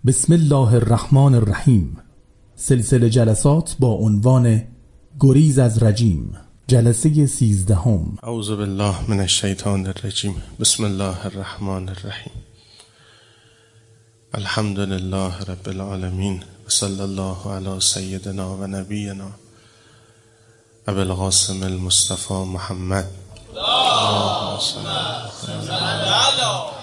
بسم الله الرحمن الرحیم. سلسله جلسات با عنوان گریز از رجیم، جلسه 13. اعوذ بالله من الشیطان الرجیم. بسم الله الرحمن الرحیم. الحمد لله رب العالمین و صلی الله علی سیدنا و نبینا ابی القاسم المصطفى محمد. اللهم صل علی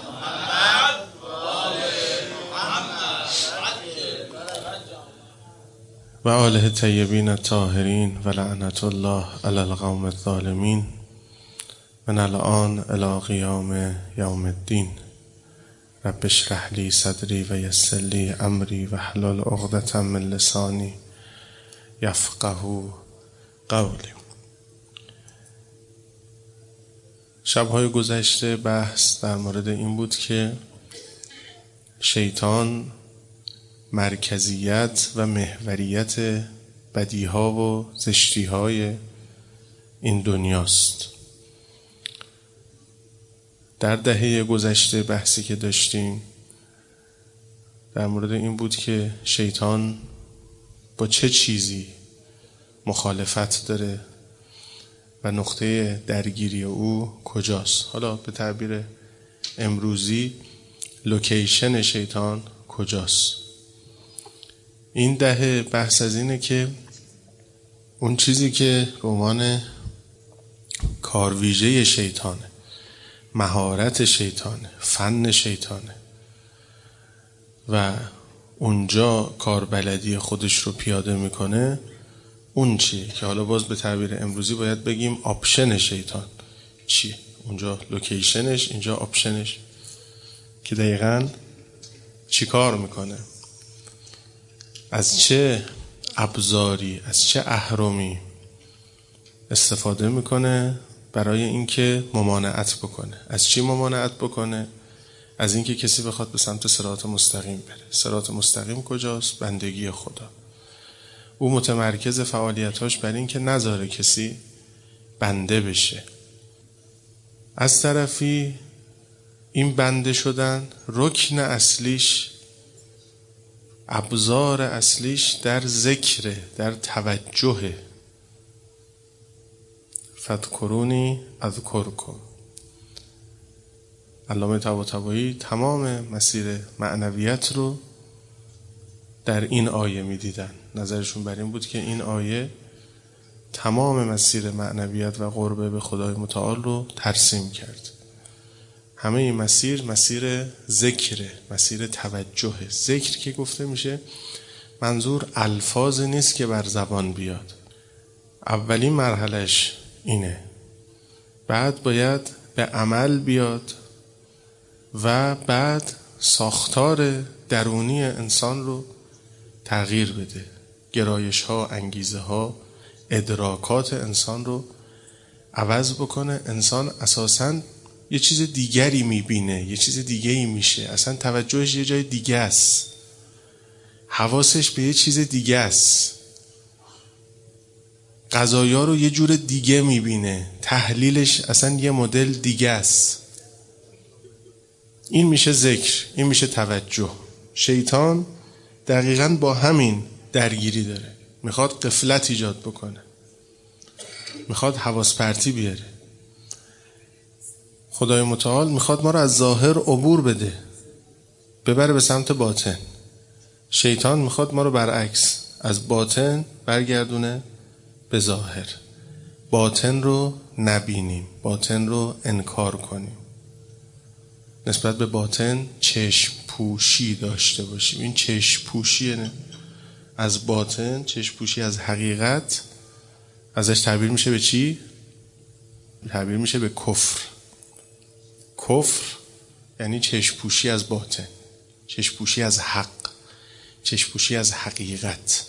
و آله طیبین الطاهرین و لعنت الله علی القوم الظالمین من الان الی قیام یوم الدین. رب اشرح لی صدری و یسر لی امری و احلل عقدة من لسانی یفقهوا قولی. شب‌های گذشته بحث در مورد این بود که شیطان مرکزیت و محوریت بدیها و زشتیهای این دنیاست. در دهه گذشته بحثی که داشتیم در مورد این بود که شیطان با چه چیزی مخالفت داره و نقطه درگیری او کجاست. حالا به تعبیر امروزی لوکیشن شیطان کجاست. این دهه بحث از اینه که اون چیزی که به عنوان کارویژه شیطانه، مهارت شیطانه، فن شیطانه و اونجا کاربلدی خودش رو پیاده میکنه، اون چیه که حالا باز به تعبیر امروزی باید بگیم آپشن شیطان چیه. اونجا لوکیشنش، اینجا آپشنش، که دقیقاً چی کار میکنه، از چه ابزاری، از چه اهرمی استفاده میکنه برای اینکه ممانعت بکنه. از چی ممانعت بکنه؟ از اینکه کسی بخواد به سمت صراط مستقیم بره. صراط مستقیم کجاست؟ بندگی خدا. او متمرکز فعالیتاش بر این که نذاره کسی بنده بشه. از طرفی این بنده شدن رکن اصلیش، ابزار اصلیش در ذکر، در توجه. فذکرونی اذکرکم. علامه طباطبایی تمام مسیر معنویت رو در این آیه می دیدن. نظرشون بر این بود که این آیه تمام مسیر معنویت و قربه به خدای متعال رو ترسیم کرد. همه این مسیر ذکره، مسیر توجه. ذکر که گفته میشه منظور الفاظ نیست که بر زبان بیاد. اولین مرحلش اینه، بعد باید به عمل بیاد و بعد ساختار درونی انسان رو تغییر بده. گرایش ها، انگیزه ها، ادراکات انسان رو عوض بکنه. انسان اساساً یه چیز دیگری میبینه، یه چیز دیگری میشه، اصلا توجهش یه جای دیگه است، حواسش به یه چیز دیگه است، قضایا رو یه جور دیگه میبینه، تحلیلش اصلا یه مدل دیگه است. این میشه ذکر، این میشه توجه. شیطان دقیقاً با همین درگیری داره. میخواد غفلت ایجاد بکنه، میخواد حواس پرتی بیاره. خدای متعال میخواد ما رو از ظاهر عبور بده، ببره به سمت باطن. شیطان میخواد ما رو برعکس، از باطن برگردونه به ظاهر. باطن رو نبینیم، باطن رو انکار کنیم، نسبت به باطن چشم پوشی داشته باشیم. این چشم پوشیه از باطن، چشم پوشی از حقیقت. ازش تعبیر میشه به چی؟ تعبیر میشه به کفر. کفر یعنی چشم پوشی از باطن، چشم پوشی از حق، چشم پوشی از حقیقت.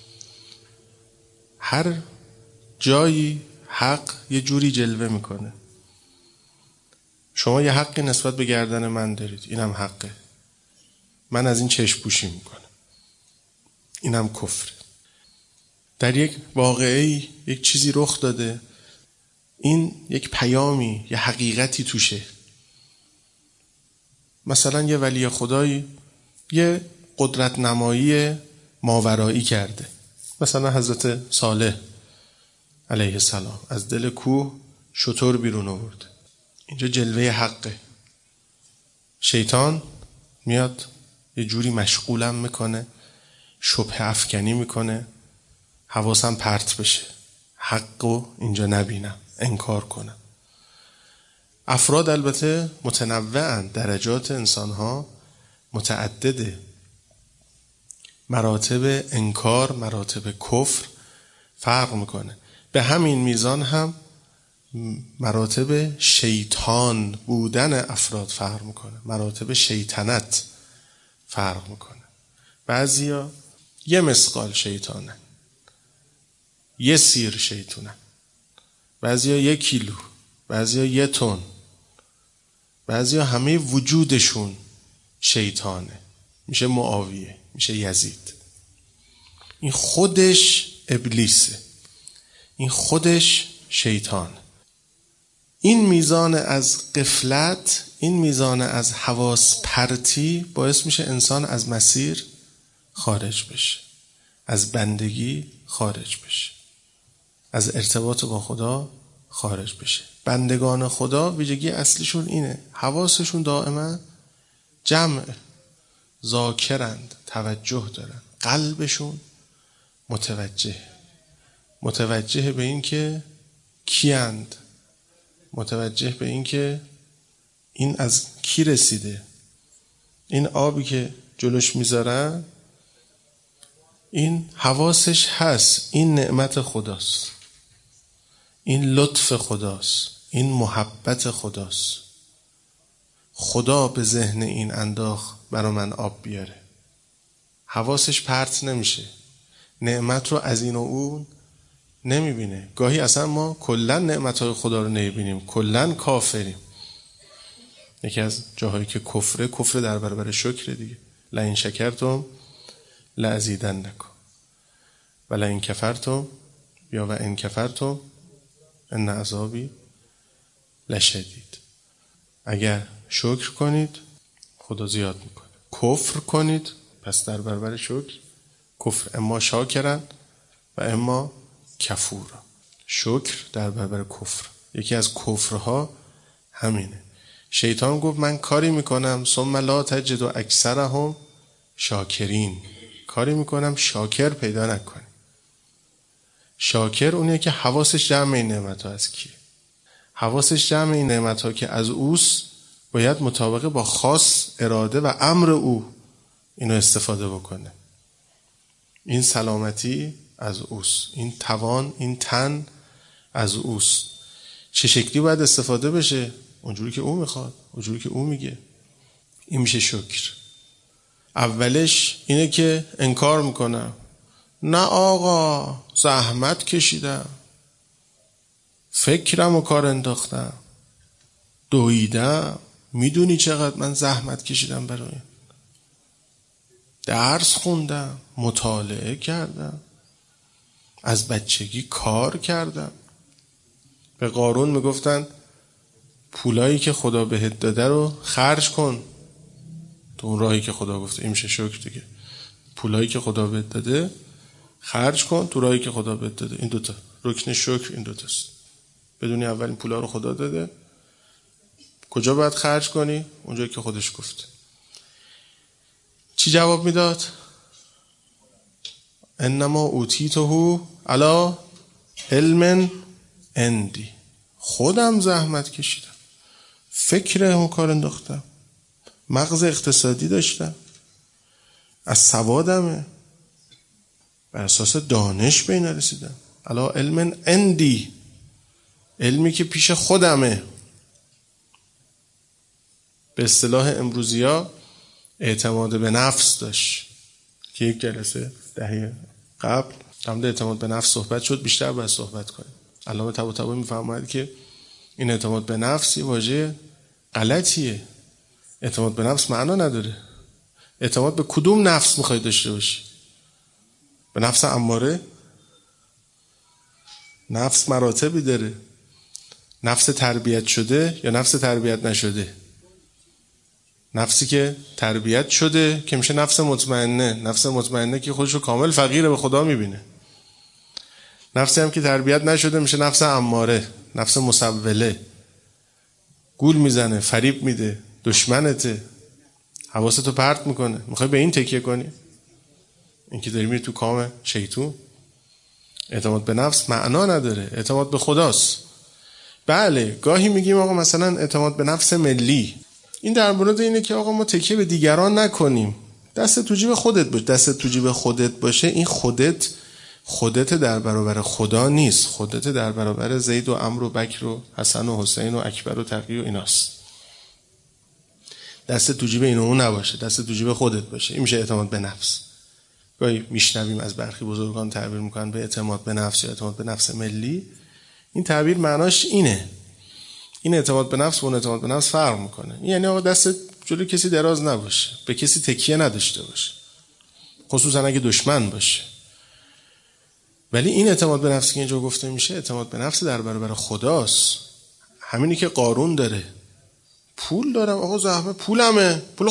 هر جایی حق یه جوری جلوه میکنه. شما یه حقی نسبت به گردن من دارید، اینم حقه، من از این چشم پوشی میکنم، اینم کفر. در یک واقعی یک چیزی رخ داده، این یک پیامی، یه حقیقتی توشه. مثلا یه ولی خدایی یه قدرت نمایی ماورایی کرده. مثلا حضرت صالح علیه السلام از دل کوه شتر بیرون آورد. اینجا جلوه حقه. شیطان میاد یه جوری مشغولم میکنه، شبه افکنی میکنه، حواسم پرت بشه، حقو اینجا نبینم، انکار کنم. افراد البته متنوعن، درجات انسانها متعدده، مراتب انکار، مراتب کفر فرق میکنه. به همین میزان هم مراتب شیطان بودن افراد فرق میکنه، مراتب شیطنت فرق میکنه. بعضیا یه مسقال شیطانه، یه سیر شیطونه، بعضیا 1 کیلو، بعضیا 1 تن، بعضیا همه وجودشون شیطانه، میشه معاویه، میشه یزید. این خودش ابلیسه، این خودش شیطان. این میزان از غفلت، این میزان از حواس پرتی باعث میشه انسان از مسیر خارج بشه، از بندگی خارج بشه، از ارتباط با خدا خارج بشه. بندگان خدا ویژگی اصلیشون اینه، حواسشون دائما جمع، ذاکرند، توجه دارن، قلبشون متوجه به این که کیند، متوجه به این که این از کی رسیده، این آبی که جلوش میذارن این حواسش هست، این نعمت خداست، این لطف خداست، این محبت خداست. خدا به ذهن این انداخت برا من آب بیاره. حواسش پرت نمیشه، نعمت رو از این و اون نمیبینه. گاهی اصلا ما کلن نعمتهای خدا رو نمیبینیم، کلن کافریم. یکی از جاهایی که کفر در برابر شکر دیگه. لئن شکرتم لازیدنکم و لئن کفرتم یا و ان کفرتم ان عذابی لشدید. اگر شکر کنید خدا زیاد میکنه، کفر کنید پس در برابر شکر کفر، اما شاکرن و اما کفورا. شکر در برابر کفر. یکی از کفرها همینه. شیطان گفت من کاری میکنم ثم لا تجد اکثرهم شاکرین، کاری میکنم شاکر پیدا نکنی. شاکر اونیه که حواسش جمع این نعمت ها از کیه، حواسش جمع این نعمت ها که از اوست، باید مطابقه با خاص اراده و امر او اینو استفاده بکنه. این سلامتی از اوست، این توان، این تن از اوست. چه شکلی باید استفاده بشه؟ اونجوری که او میخواد، اونجوری که او میگه. این میشه شکر. اولش اینه که انکار میکنم، نه آقا زحمت کشیدم، فکرم و کار انداختم، دویدم، میدونی چقدر من زحمت کشیدم برای این، درس خوندم، مطالعه کردم، از بچگی کار کردم. به قارون میگفتن پولایی که خدا بهت داده رو خرج کن تو اون راهی که خدا گفته. این میشه شکر دیگه. پولایی که خدا بهت داده خرج کن تو راهی که خدا بهت داده. این دوتا رکن شکر، این دوتاست. بدونی اول این پولا رو خدا داده، کجا باید خرج کنی؟ اونجایی که خودش گفته. چی جواب میداد؟ انما اوتیته علی علم عندی. خودم زحمت کشیدم، فکر اون کار انداختم، مغز اقتصادی داشتم، از سوادمه، بر اساس دانش به این رسیدم. علی علم عندی، علمی که پیش خودمه. به اصطلاح امروزیا اعتماد به نفس داشت که یک جلسه دهه قبل در مورد اعتماد به نفس صحبت شد، بیشتر باید صحبت کنیم. علامه طباطبایی میفرماید که این اعتماد به نفس یه واژه غلطیه. اعتماد به نفس معنا نداره. اعتماد به کدوم نفس میخوای داشته باشی؟ به نفس اماره؟ نفس مراتبی داره. نفس تربیت شده یا نفس تربیت نشده؟ نفسی که تربیت شده که میشه نفس مطمئنه. نفس مطمئنه که خودشو کامل فقیر به خدا میبینه. نفسی هم که تربیت نشده میشه نفس اماره، نفس مسوله، گول میزنه، فریب میده، دشمنته، حواستو پرت میکنه. میخوای به این تکیه کنی؟ این که داری میری تو کام شیطون. اعتماد به نفس معنا نداره، اعتماد به خداست. بله گاهی میگیم آقا مثلا اعتماد به نفس ملی، این در مورد اینه که آقا ما تکیه به دیگران نکنیم، دست تو جیب خودت باشه. دست تو جیب خودت باشه، این خودت در برابر خدا نیست، خودت در برابر زید و عمرو و بکر و حسن و حسین و اکبر و تقی و ایناست. دست تو جیب این و اون نباشه، دست تو جیب خودت باشه. این میشه اعتماد به نفس. گاهی میشنویم از برخی بزرگان تعبیر میکنن به اعتماد به نفس یا اعتماد به نفس ملی. این تعبیر معناش اینه، این اعتماد به نفس و اون اعتماد به نفس فرق میکنه. یعنی آقا دست جلوی کسی دراز نباشه، به کسی تکیه نداشته باشه، خصوصا اگه دشمن باشه. ولی این اعتماد به نفس که اینجا گفته میشه اعتماد به نفس در برابر خداست. همینی که قارون داره، پول دارم آقا، زحمت پولمه، پول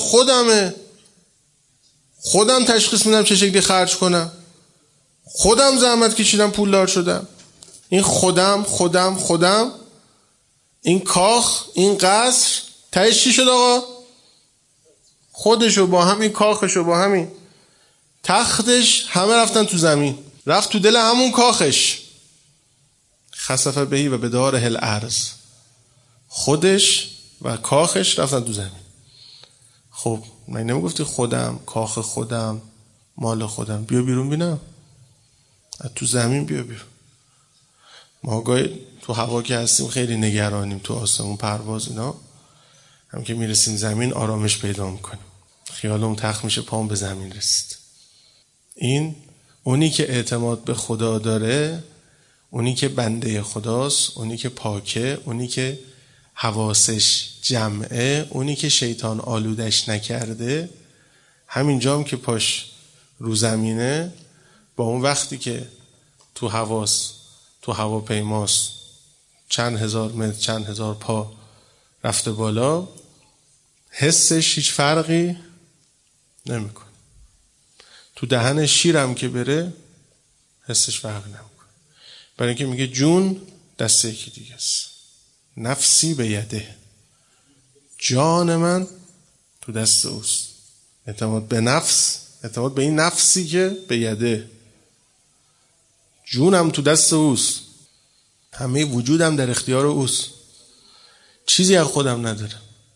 خودم تشخیص میدم چه شکلی خرج کنم، خودم زحمت کشیدم پولدار شدم. این خودم این کاخ، این قصر تهش چی شد آقا؟ خودشو با همین کاخشو با همین تختش همه رفتن تو زمین، رفت تو دل همون کاخش. خسف بهی و بداره الارض، خودش و کاخش رفتن تو زمین. خب من نمیگفتی خودم، کاخ خودم، مال خودم، بیا بیرون بینم، تو زمین بیا بیرون. ما گاهی تو هوا که هستیم خیلی نگرانیم، تو آسمون پرواز اینا، هم که میرسیم زمین آرامش پیدا میکنیم، خیالمون تخت میشه پام به زمین رسید. این اونی که اعتماد به خدا داره، اونی که بنده خداست، اونی که پاکه، اونی که حواسش جمعه، اونی که شیطان آلودش نکرده، همینجا هم که پاش رو زمینه، با اون وقتی که تو هواپیماست چند هزار متر چند هزار پا رفته بالا، حسش هیچ فرقی نمیکنه. تو دهن شیرم که بره حسش فرقی نمیکنه، برای اینکه میگه جون دست یکی دیگه است. نفسی به یده، جان من تو دست اوست. اعتماد به نفس، اعتماد به این نفسی که به یده، جونم تو دست اوست، همه وجودم در اختیار اوست، چیزی از خودم ندارم.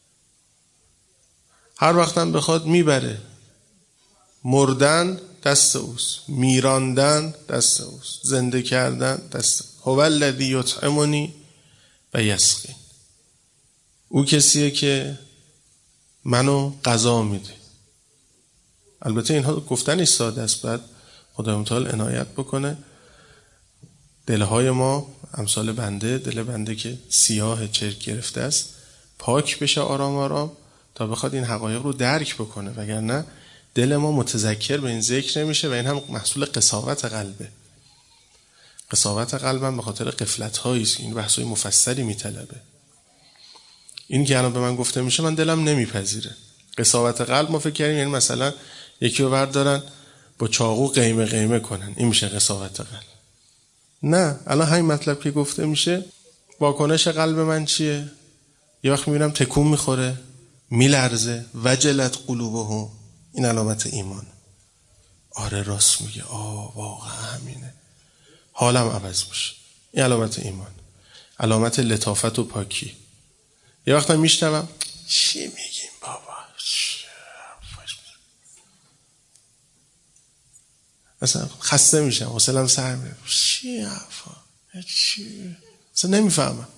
هر وقتم بخواد میبره. مردن دست اوست، میراندن دست اوست، زنده کردن دست اوست. هو الذی یطعمنی و یسقین، او کسیه که منو غذا میده. البته اینها گفتنش ساده است، بعد خدای متعال عنایت بکنه دلهای ما امثال بنده، دل بنده که سیاه چرک گرفته است، پاک بشه آرام آرام تا بخواد این حقایق رو درک بکنه، وگرنه دل ما متذکر به این ذکر نمیشه و این هم محصول قساوت قلبه. قساوت قلبم به خاطر غفلت هایی است، این بحثای مفصلی میطلبه. این که الان به من گفته میشه من دلم نمیپذیره. قساوت قلب ما فکر کردیم یعنی مثلا یکی رو بردارن با چاقو قیمه کنن، این میشه قساوت قلب. نه، الان همین مطلب که گفته میشه، واکنش قلب من چیه؟ یه وقت میبینم تکون میخوره، میلرزه، وجلت قلوبهم، این علامت ایمان. آره راست میگه، واقعا همینه، حالم عوض میشه. این علامت ایمان، علامت لطافت و پاکی. یه وقت هم میشنوم چی میگیم بابا، مثلا خسته میشم، حوصله‌ام سر میره، چی حرفا، چی، مثلا نمیفهمم.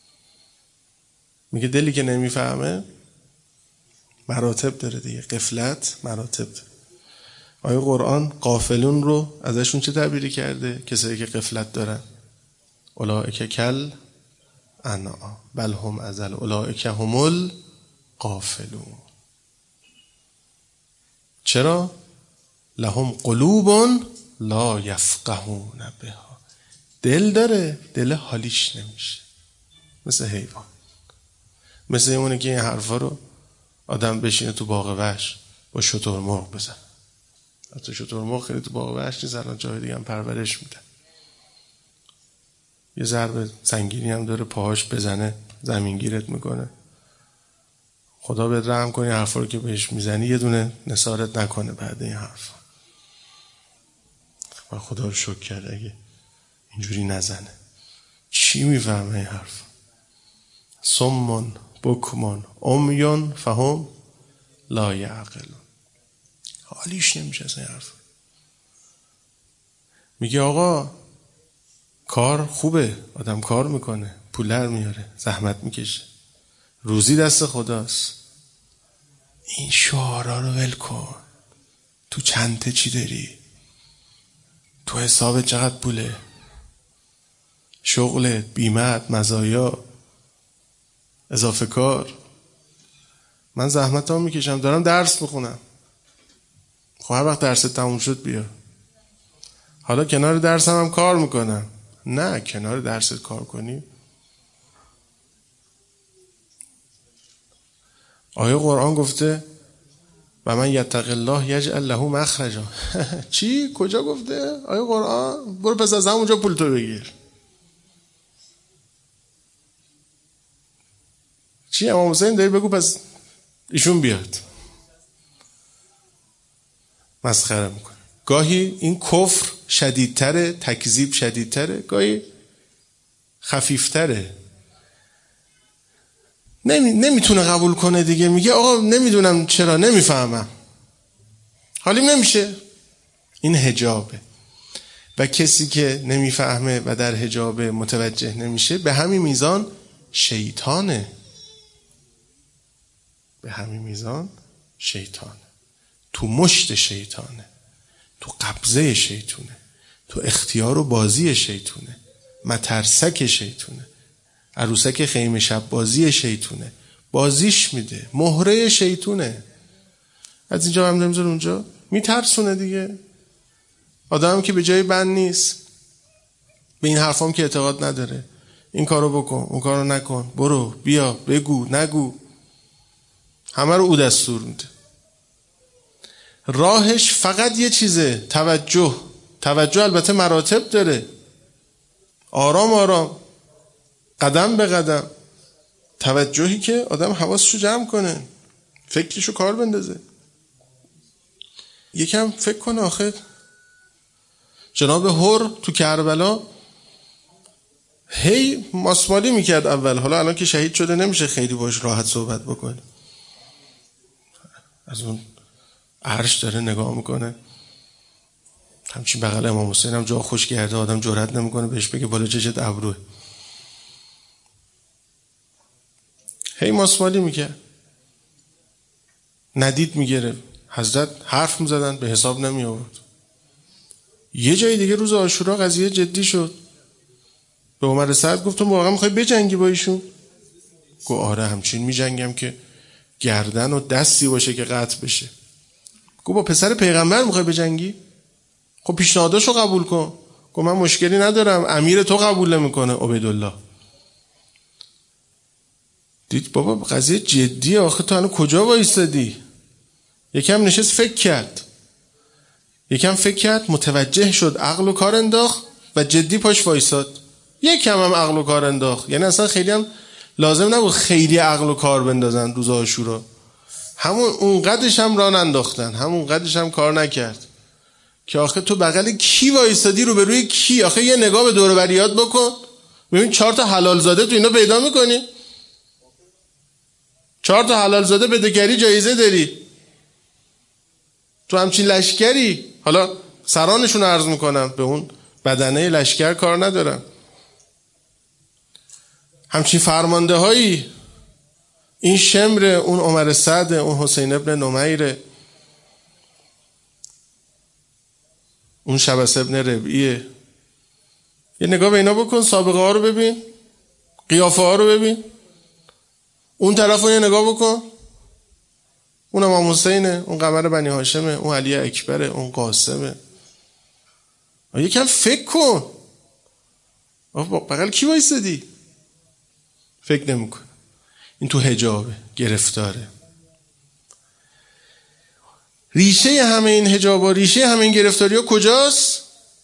میگه دلی که نمیفهمه مراتب داره دیگه، غفلت مراتب داره. آیه قرآن غافلون رو ازشون چه تعبیری کرده؟ کسایی که غفلت دارن، اولئک کل انعام بل هم اضل اولئک هم الغافلون. چرا؟ لهم قلوب لا یفقهون بها، دل داره، دل حالیش نمیشه، مثل حیوان، مثل اونه که این حرفا رو آدم بشینه تو باغ وحش با شترمرغ بزن. حتی شترمرغ خیلی تو باغ وحش نیست، الان جای دیگه هم پرورش میدن. یه ضربه سنگینی هم داره، پاهاش بزنه زمینگیرت میکنه. خدا بهت رحم کنه حرفا رو که بهش میزنی یه دونه نثارت نکنه بعد این حرفا. من خدا رو شکر کرده اگه اینجوری نزنه. چی میفهمه این حرف؟ صمون بکمون عمیون فهم لا یعقلون. حالیش نمیشه از این حرف. میگه آقا کار خوبه، آدم کار میکنه، پول در میاره، زحمت میکشه، روزی دست خداست. این شعارا رو ول کن. تو چنته چی داری؟ تو حسابت چقدر پوله؟ شغلت، بیمت، مزایا، اضافه کار. من زحمت ها میکشم، دارم درس میخونم. خب هر وقت درست تموم شد بیا. حالا کنار درسم هم کار میکنم. نه، کنار درست کار کنی. آیه قرآن گفته و من یتق الله یجعل له مخرجا. چی؟ کجا گفته؟ آیه قرآن؟ برو پس از همونجا پول تو بگیر. چی امام حسین داری بگو پس ایشون بیاد. مسخره میکنه. گاهی این کفر شدیدتره، تکذیب شدیدتره، گاهی خفیفتره. نمیتونه قبول کنه دیگه. میگه آقا نمیدونم چرا، نمیفهمم، حالیم نمیشه. این حجابه. و کسی که نمیفهمه و در حجاب متوجه نمیشه به همین میزان شیطانه. به همین میزان شیطانه. تو مشت شیطانه، تو قبضه شیطونه، تو اختیار و بازی شیطونه، مترسک شیطونه، عروسک خیمه شب بازی شیطونه، بازیش میده، مهره شیطونه. از اینجا هم نمیذاره اونجا، میترسونه دیگه. آدم که به جای بند نیست، به این حرفام که اعتقاد نداره، این کارو بکن، اون کارو نکن، برو بیا، بگو نگو، همه رو او دستور میده. راهش فقط یه چیزه، توجه. توجه البته مراتب داره، آرام آرام، قدم به قدم. توجهی که آدم حواسشو جمع کنه، فکرشو کار بندازه. یکم فکر کن. آخر جناب هر تو کربلا هی ماسمالی میکرد اول، حالا الان که شهید شده نمیشه خیلی باش راحت صحبت بکنه. از اون عرش داره نگاه میکنه، همچین بغل امام حسین هم جا خوش کرده، آدم جرئت نمیکنه بهش بگه بالا چشت ابروه. هی ماسمالی میکرد، ندید میگرفت. حضرت حرف میزدن به حساب نمی آورد. یه جای دیگه روز عاشورا قضیه جدی شد. به عمر سعد گفتم واقعا میخوای بجنگی با ایشون؟ گفت آره همچین میجنگم که گردن و دستی باشه که قطع بشه. گفت با پسر پیغمبر میخوای بجنگی؟ خب پیشنهاداشو قبول کن. گفت من مشکلی ندارم، امیر تو قبول نمیکنه عبیدالله. دید بابا قضیه جدیه، آخه تو الان کجا وایسادی؟ یکم نشست فکر کرد، متوجه شد، عقل و کار انداخت و جدی پاش وایساد. یکم هم عقل و کار انداخت، یعنی اصلا خیلی هم لازم نبود خیلی عقل و کار بندازن روز عاشورا. همون اونقدرش هم راه ننداختن، همون قدرش هم کار نکرد که آخه تو بغل کی وایسادی، رو به روی کی؟ آخه یه نگاه به دور و بریات بکن، ببین 4 تا حلال زاده تو اینا پیدا میکنی. 4 تا حلال زاده بدهکاری جایزه داری، تو همچین لشکری. حالا سرانشون عرض میکنم، به اون بدنه لشکر کار ندارم. همچین فرمانده هایی، این شمر، اون عمر سعد، اون حسین ابن نمیر، اون شبس ابن ربعیه. یه نگاه به اینا بکن، سابقه ها رو ببین، قیافه ها رو ببین. اون طرف رو یه نگاه بکن، اون امام حسینه، اون قمر بنی هاشمه، اون علی اکبره، اون قاسمه. یکم فکر کن، بغل کی وایسادی؟ فکر نمیکن. این تو حجابه، گرفتاره. ریشه همه این حجابا، ریشه همه این گرفتاری‌ها کجاست؟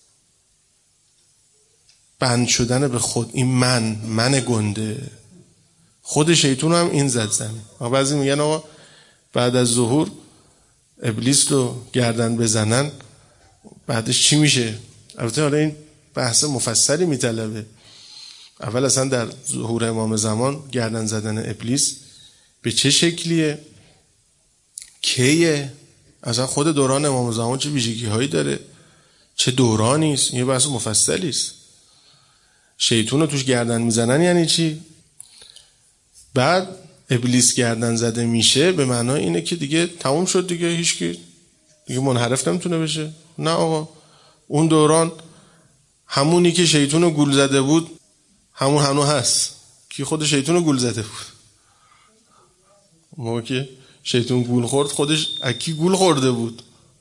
بند شدن به خود. این من گنده. خود شیطان هم این زد زمین. بعضی میگن آقا بعد از ظهور ابلیس رو گردن بزنن بعدش چی میشه؟ البته حالا این بحث مفصلی میطلبه. اول اصلا در ظهور امام زمان گردن زدن ابلیس به چه شکلیه؟ کیه؟ اصلا خود دوران امام زمان چه ویژگی هایی داره؟ چه دورانی است؟ یه بحث مفصلی است. شیطان رو توش گردن میزنن یعنی چی؟ بعد ابلیس گردن زده میشه به معنای اینه که دیگه تموم شد، دیگه هیچکی دیگه منحرف نمیتونه بشه. نه آقا، اون دوران همونی که شیطان رو گول زده بود همون هنو هست که خود شیطان رو گول زده بود. موقع که شیطان گول خورد خودش اکی گول خورده بود؟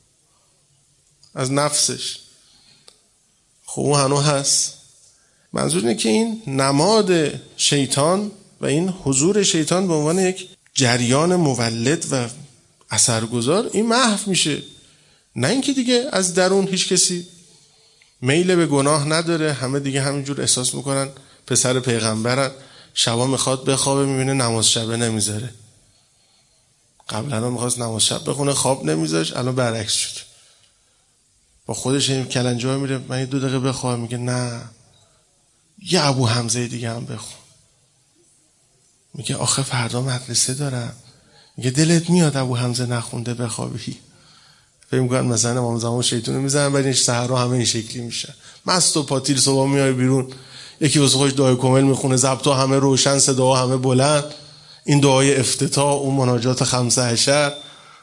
از نفسش. خب اون هنو هست. منظور اینه که این نماد شیطان و این حضور شیطان به عنوان یک جریان مولد و اثرگذار این محو میشه. نه اینکه دیگه از درون هیچ کسی میل به گناه نداره، همه دیگه همینجور احساس میکنن پسر پیغمبرن، شبا میخواد بخوابه میبینه نماز شبه نمیذاره. قبلا میخواست نماز شب بخونه خواب نمیذاش، الان برعکس شد. با خودش این کلنجا میره من یه 2 دقیقه بخوابم، میگه نه یه ابو حمزه دیگه هم بخون. میگه آخه فردا مدرسه دارم. میگه دلت میاد ابو حمزه نخونده بخوابی؟ فکر می‌کنن مثلا امام زمان شیطون رو میزنن بعد این سحرا همه این شکلی میشن، مست و پاتیل. صبح میای بیرون یکی واسه خودش دعای کامل میخونه، ضبطا همه روشن، صدا همه بلند، این دعای افتتاح، اون مناجات 15.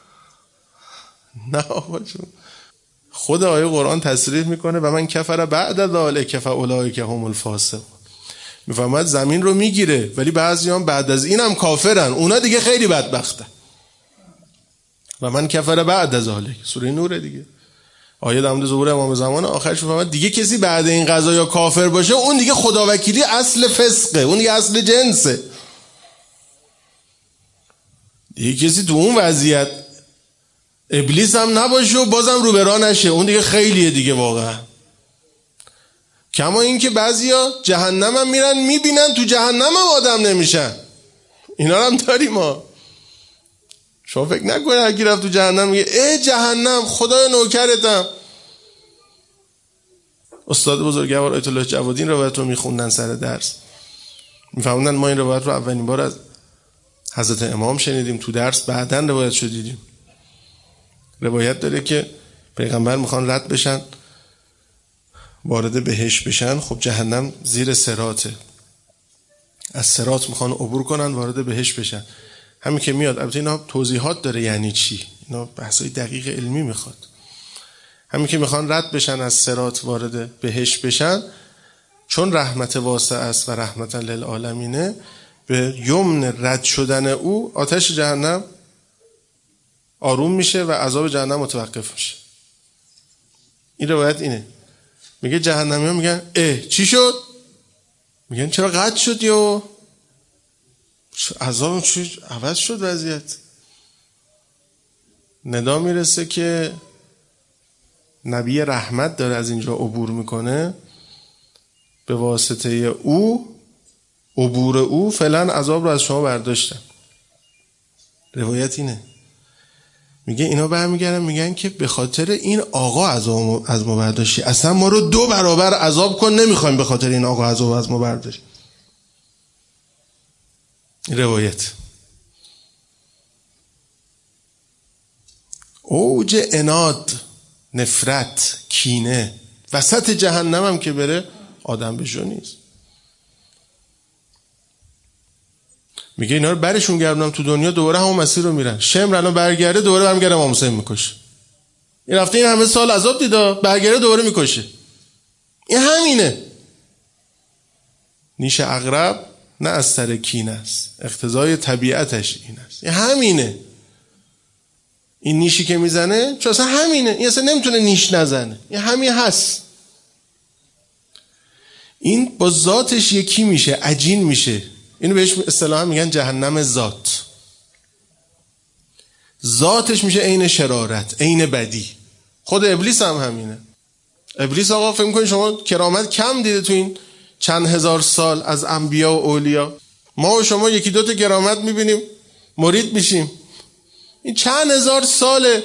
نه آقا جون، خود آیه قرآن تصریح میکنه و من کفر بعد ذلک فاولئک هم الفاسقون. میفهمد زمین رو میگیره، ولی بعضیان بعد از اینم کافرن، اونا دیگه خیلی بدبختن. و من کفر بعد ذلک، سوره نور دیگه، آیه در مورد ظهور امام زمان آخرش میفهمد دیگه کسی بعد این قضایا کافر باشه اون دیگه خداوکیلی اصل فسقه، اون دیگه اصل جنسه. دیگه کسی تو اون وضعیت ابلیس هم نباشه و بازم روبرا نشه، اون دیگه خیلیه دیگه واقعا. کما این که بعضیا جهنم هم میرن میبینن تو جهنم هم آدم نمیشن، اینا هم داریم ما. شما فکر نکنید اگه رفت تو جهنم میگه ای جهنم خدای نوکرتم. استاد بزرگوار آیت الله جوادی این روایت رو میخوندن سر درس، میفهموندن ما این روایت رو اولین بار از حضرت امام شنیدیم تو درس، بعدن روایت شو دیدیم. روایت داره که پیغمبر میخوان رد بشن وارد بهشت بشن، خب جهنم زیر صراطه، از صراط میخوان عبور کنن وارد بهشت بشن. همین که میاد، البته اینا توضیحات داره یعنی چی، اینا بحثای دقیق علمی میخواد. همین که میخوان رد بشن از صراط وارد بهشت بشن، چون رحمت واسع است و رحمت للعالمینه، به یمن رد شدن او آتش جهنم آروم میشه و عذاب جهنم متوقف میشه. این روایت اینه. میگه جهنمیان میگن چی شد؟ میگن چرا قطع شد یا عذاب چی عوض شد وضعیت؟ ندا میرسه که نبی رحمت داره از اینجا عبور میکنه، به واسطه او، عبور او فعلا عذاب رو از شما برداشتن. روایت اینه. میگه اینا برمیگردن میگن که به خاطر این آقا عذاب از ما برداشتی، اصلا ما رو 2 برابر عذاب کن، نمیخوایم به خاطر این آقا عذاب از ما برداشت. روایت. اوج عناد، نفرت، کینه وسط جهنم هم که بره آدم به جو نیست. میگه اینا رو برشون گردونم تو دنیا، دوباره همون مسیر رو میرن. شمر الان برگرده دوباره برمیگرده امام حسین میکشه. این رفته این همه سال عذاب دیده، برگرده دوباره میکشه. این همینه. نیش عقرب نه از سر کینه است، اقتضای طبیعتش این است. این همینه. این نیشی که میزنه چون اصلا همینه، این اصلا نمیتونه نیش نزنه، این همین هست. این با ذاتش یکی میشه، عجین میشه. اینو بهش اصطلاحا میگن جهنم ذات. ذاتش میشه عین شرارت، عین بدی. خود ابلیس هم همینه. ابلیس آقا فکر می‌کنید شما کرامت کم دیده تو این چند هزار سال از انبیا و اولیا؟ ما و شما یکی دو تا کرامت میبینیم مرید میشیم. این چند هزار ساله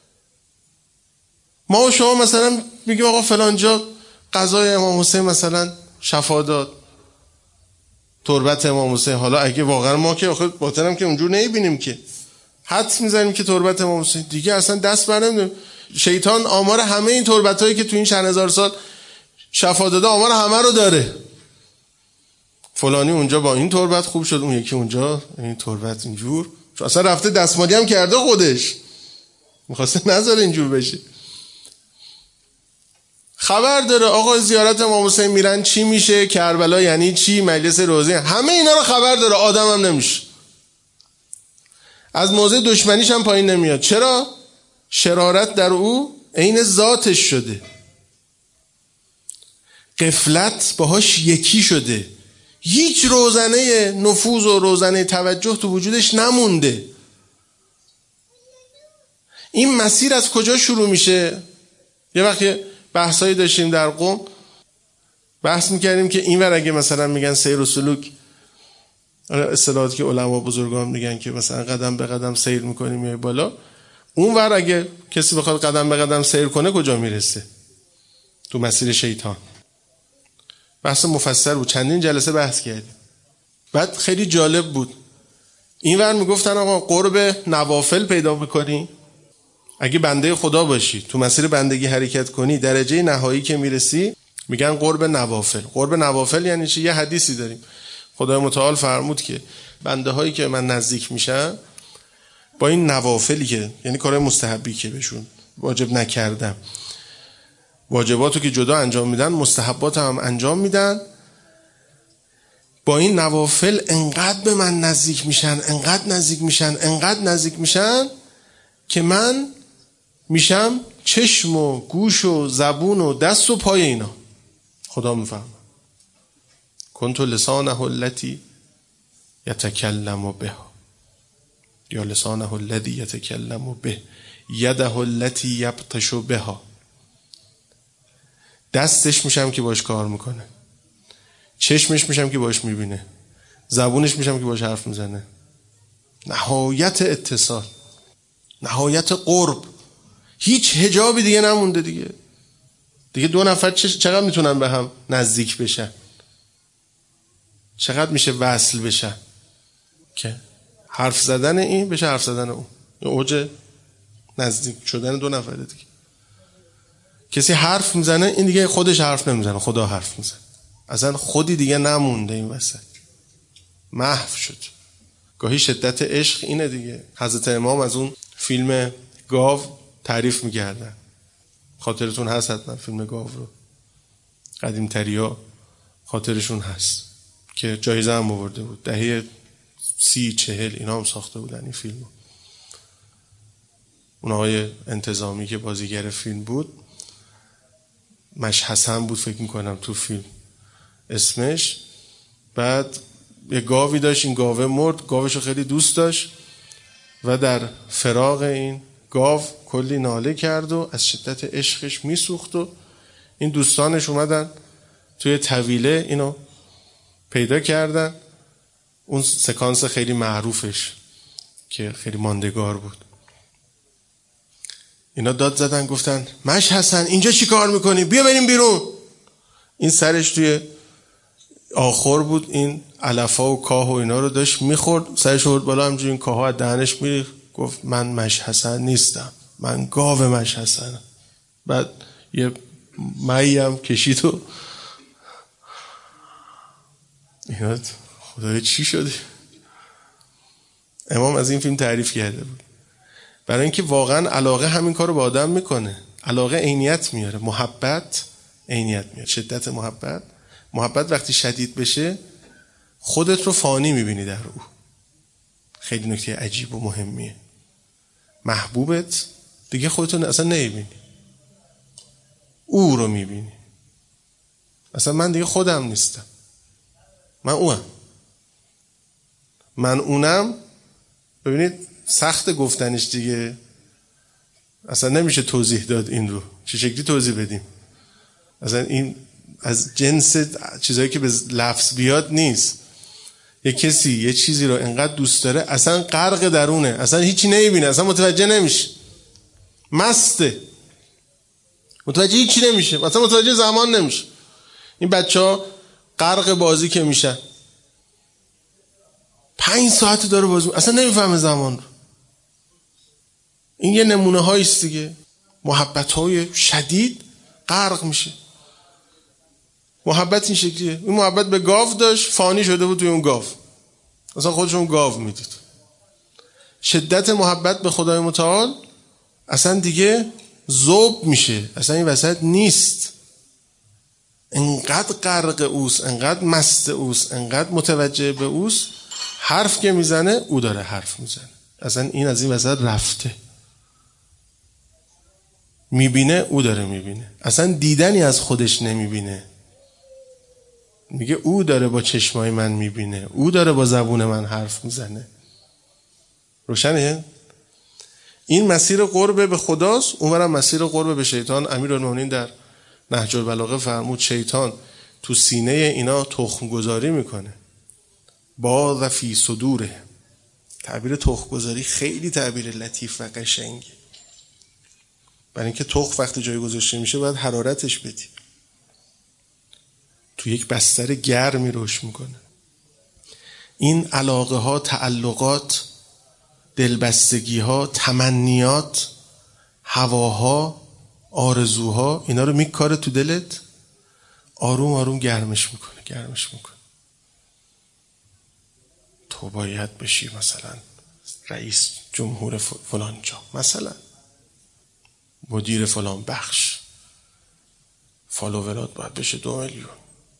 ما و شما مثلا میگیم آقا فلان جا قضای امام حسین مثلا شفا داد، تربت امام حسین. حالا اگه واقعا ما که آخه باطنم که اونجور نمیبینیم که حدس میزنیم که تربت امام حسین، دیگه اصلا دست بر نمیدیم. شیطان آمار همه این تربتایی که تو این چند هزار سال شفا داده آمار همه رو داره. فلانی اونجا با این تربت خوب شد، اون یکی اونجا این تربت اینجور، اصلا رفته دستمالی هم کرده خودش، میخواسته نذاره اینجور بشه. خبر داره آقا زیارت امام حسین میرن چی میشه، کربلا یعنی چی، مجلس روزه، همه اینا رو خبر داره. آدم هم نمیشه، از موضع دشمنیش هم پایین نمیاد. چرا؟ شرارت در او عین ذاتش شده، غفلت باهاش یکی شده، هیچ روزنه نفوذ و روزنه توجه تو وجودش نمونده. این مسیر از کجا شروع میشه؟ یه وقتی بحثایی داشتیم در قم، بحث میکردیم که اینور اگه مثلا میگن سیر و سلوک، اصطلاحاتی که علما بزرگان میگن که مثلا قدم به قدم سیر میکنیم میای بالا، اونور اگه کسی بخواد قدم به قدم سیر کنه کجا میرسه؟ تو مسیر شیطان. بحث مفصل بود، چندین جلسه بحث کردیم. بعد خیلی جالب بود، اینور میگفتن آقا قرب نوافل پیدا بکنی، اگه بنده خدا باشی تو مسیر بندگی حرکت کنی، درجه نهایی که میرسی میگن قرب نوافل. قرب نوافل یعنی چی؟ یه حدیثی داریم خدای متعال فرمود که بنده هایی که من نزدیک میشن با این نوافلی که یعنی کارهای مستحبی که بهشون واجب نکردم، واجباتو که جدا انجام میدن، مستحبات هم انجام میدن، با این نوافل انقدر به من نزدیک میشن، انقدر نزدیک میشن که من میشم چشم و گوش و زبون و دست و پای اینا. خدا میفهمه. کنت لسانه التی یتکلم به، یا لسانه الذی یتکلم به، یده التی یبطش بها. دستش میشم که باش کار میکنه، چشمش میشم که باش میبینه، زبونش میشم که باش حرف میزنه. نهایت اتصال، نهایت قرب، هیچ حجابی دیگه نمونده. دیگه دو نفر چقدر میتونن به هم نزدیک بشن؟ چقدر میشه وصل بشن که حرف زدن این بشه حرف زدن اون؟ اوج نزدیک شدن دو نفره دیگه. کسی حرف میزنه این دیگه خودش حرف نمیزنه، خدا حرف میزنه. اصلا خودی دیگه نمونده این وسط، محو شد. گاهی شدت عشق اینه دیگه. حضرت امام از اون فیلم گاو تعریف میکردن، خاطرتون هست حتما فیلم گاو رو، قدیم تریا خاطرشون هست که جایزه هم آورده بود، دهه 30-40 اینا هم ساخته بودن این فیلمو. اون آقای انتظامی که بازیگر فیلم بود، مش حسن بود فکر میکنم تو فیلم اسمش. بعد یه گاوی داشت، این گاوه مرد، گاوشو خیلی دوست داشت و در فراق این گاو کلی ناله کرد و از شدت عشقش میسوخت و این دوستانش اومدن توی طویله اینو پیدا کردن. اون سکانس خیلی معروفش که خیلی ماندگار بود، اینا داد زدن گفتن مش حسن اینجا چی کار میکنی؟ بیا بریم بیرون. این سرش توی آخر بود، این علفا و کاه و اینا رو داشت میخورد، سرش ورد بالا همجوری این کاه ها از دهنش میریخت. گفت من مش حسن نیستم، من گاو مش حسنم. بعد یه مایی هم کشید و اینا خدای چی شده. امام از این فیلم تعریف کرده بود، برای اینکه واقعا علاقه همین کارو با آدم میکنه. علاقه عینیت میاره، محبت عینیت میاره، شدت محبت وقتی شدید بشه خودت رو فانی میبینی در او. خیلی نکته عجیب و مهمیه. محبوبت دیگه خودتون اصلا نمیبینی، او رو میبینی. اصلا من دیگه خودم نیستم، من اونم، من اونم. ببینید سخت گفتنش دیگه، اصلا نمیشه توضیح داد این رو. چه شکلی توضیح بدیم؟ اصلا این از جنس چیزایی که به لفظ بیاد نیست. یه کسی یه چیزی رو انقدر دوست داره اصلا غرق درونه، اصلا هیچی نمیبینه، اصلا متوجه نمیشه، مسته، متوجه هیچی نمیشه، اصلا متوجه زمان نمیشه. این بچه‌ها غرق بازی که میشن 5 ساعت داره بازی، اصلا نمیفهمه زمان رو. این یه نمونه هاییست دیگه. محبت های شدید غرق میشه. محبت این شکلیه. این محبت به گاو داشت، فانی شده بود توی اون گاو، اصلا خودشون گاو میدید. شدت محبت به خدای متعال اصلا دیگه ذوب میشه، اصلا این وسط نیست. انقدر غرق اوست، انقدر مست اوست، انقدر متوجه به اوست، حرف که میزنه او داره حرف میزنه، اصلا این از این وسط رفته. میبینه او داره میبینه، اصلا دیدنی از خودش نمیبینه. میگه او داره با چشمای من میبینه، او داره با زبون من حرف میزنه. روشنه؟ این مسیر قرب به خداست، اونورم مسیر قرب به شیطان. امیرالمومنین در نهج البلاغه فرمود شیطان تو سینه اینا تخم گذاری میکنه. باذ فی صدوره. تعبیر تخم گذاری خیلی تعبیر لطیف و قشنگی، برای اینکه تخم وقتی جای گذاشته میشه باید حرارتش بدی. تو یک بستر گرمی رشد میکنه. این علاقه ها، تعلقات، دلبستگی ها، تمنیات، هواها، آرزوها، اینا رو میکاره تو دلت، آروم آروم گرمش میکنه. تو باید بشی مثلا رئیس جمهور فلان جا، مثلا مدیر فلان بخش، فالوورات باید بشه 2 میلیون،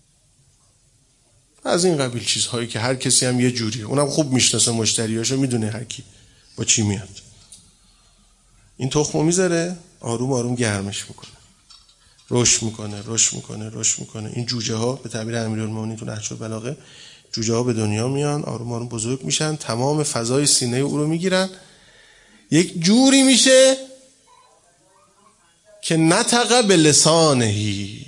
از این قبیل چیزهایی که هر کسی هم یه جوریه، اونم خوب میشناسه مشتریاشو، میدونه هر کی با چی میاد. این تخمو میذاره، آروم آروم گرمش میکنه، رشد میکنه. این جوجه ها به تعبیر امیرالمومنین تو نهج البلاغه، جوجه ها به دنیا میان، آروم آروم بزرگ میشن، تمام فضای سینه او رو میگیرن، یک جوری میشه که نطق به لسانهی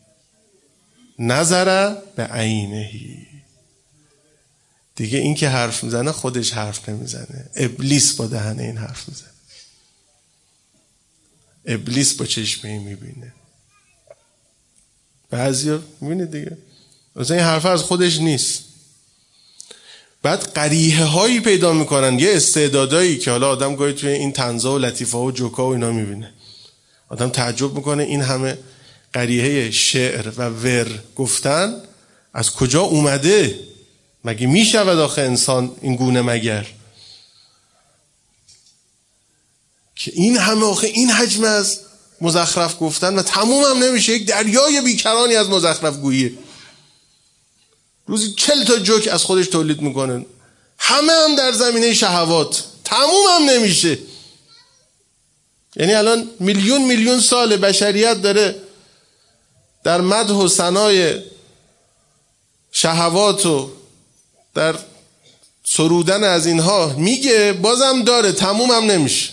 نظر به عینهی. دیگه این که حرف میزنه خودش حرف نمیزنه، ابلیس با دهنه این حرف میزنه، ابلیس با چشمه میبینه. بعضیا میبینید دیگه مثلا این حرف از خودش نیست. بعد قریحه هایی پیدا میکنن، یه استعدادایی که حالا آدم گاهی توی این طنزا و لطیفه ها و جوکا و اینا میبینه، آدم تعجب میکنه این همه قریحه شعر و ور گفتن از کجا اومده؟ مگه میشود آخه انسان این گونه مگر که این همه آخه این حجم از مزخرف گفتن و تموم هم نمیشه، یک دریای بیکرانی از مزخرف گوییه. روزی 40 تا جوک از خودش تولید میکنن، همه هم در زمینه شهوات، تموم هم نمیشه. یعنی الان میلیون سال بشریت داره در مدح و ثنای شهوات و در سرودن از اینها میگه، بازم داره، تموم هم نمیشه.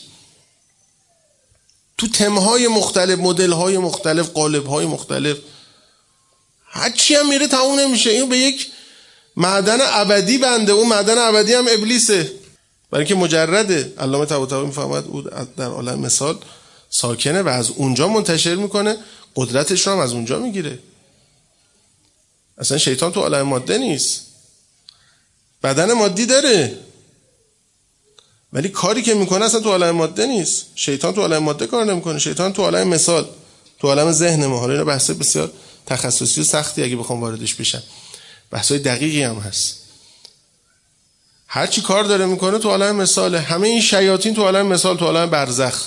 تو تمهای مختلف، مدل‌های مختلف، قالب‌های مختلف، هرچی هم میره تموم نمیشه. این به یک معدن ابدی بنده، اون معدن ابدی هم ابلیسه، برای اینکه مجرده. علامه طباطبایی میفهمد او در عالم مثال ساکنه و از اونجا منتشر میکنه، قدرتش رو هم از اونجا میگیره. اصلا شیطان تو عالم ماده نیست، بدن مادی داره ولی کاری که میکنه اصلا تو عالم ماده نیست. شیطان تو عالم ماده کار نمیکنه، شیطان تو عالم مثال، تو عالم ذهن ما. حالا اینا بحث بسیار تخصصی و سختی اگه بخوام واردش بشم، بحثای دقیقی هم هست. هر چی کار داره میکنه تو عالم مثاله. همه این شیاطین تو عالم مثال، تو عالم برزخ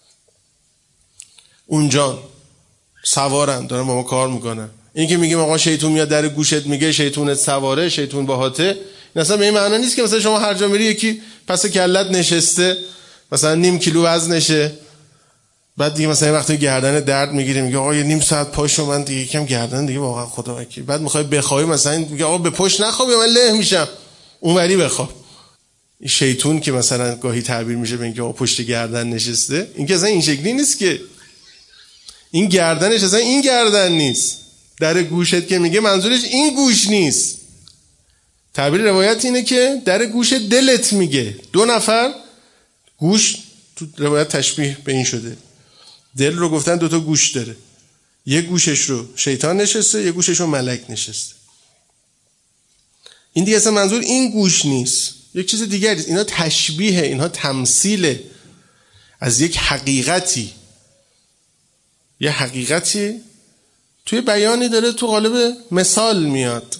اونجا سوارن، دارن با ما کار میکنن. این که میگیم آقا شیطون میاد در گوشت میگه شیطونت سواره، شیطون باهاته، این اصلا به این معنی نیست که مثلا شما هر جا میری یکی پس کلت نشسته مثلا 0.5 کیلو وزنشه، بعد دیگه مثلا وقتی گردن درد میگیره میگه آقا یه نیم ساعت پاشو من دیگه یکم گردن دیگه واقعا خدا وکیل، بعد میخوای بخوابی مثلا میگه آقا به پشت نخوابی من له میشم، اونوری بخواب. شیطون که مثلا گاهی تعبیر میشه به اینکه پشت گردن نشسته، این که اصلا این شکلی نیست که. این گردنش اصلا این گردن نیست. در گوشت که میگه منظورش این گوش نیست. تعبیر روایت اینه که در گوش دلت میگه. 2 نفر گوش تو روایت تشبیه به این شده. دل رو گفتن 2 تا گوش داره. یک گوشش رو شیطان نشسته، یک گوشش رو ملک نشسته. این دیگه اصلا منظور این گوش نیست، یک چیز دیگری است. اینا تشبیه، اینها تمثیل از یک حقیقتی. یه حقیقتی توی بیانی داره تو قالب مثال میاد.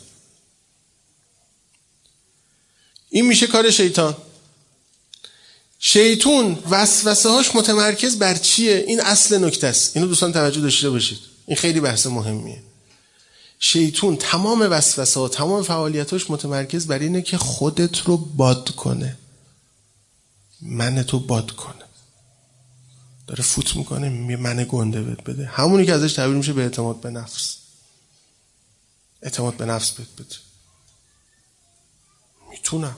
این میشه کار شیطان. شیطون وسوسه هاش متمرکز بر چیه؟ این اصل نکته است. اینو دوستان توجه داشته باشید. این خیلی بحث مهمیه. شیطون تمام وسوسه ها، تمام فعالیتاش متمرکز بر اینه که خودت رو باد کنه، من تو باد کنه. داره فوت میکنه، من گنده بده. همونی که ازش تعبیر میشه به اعتماد به نفس. اعتماد به نفس بده. میتونم.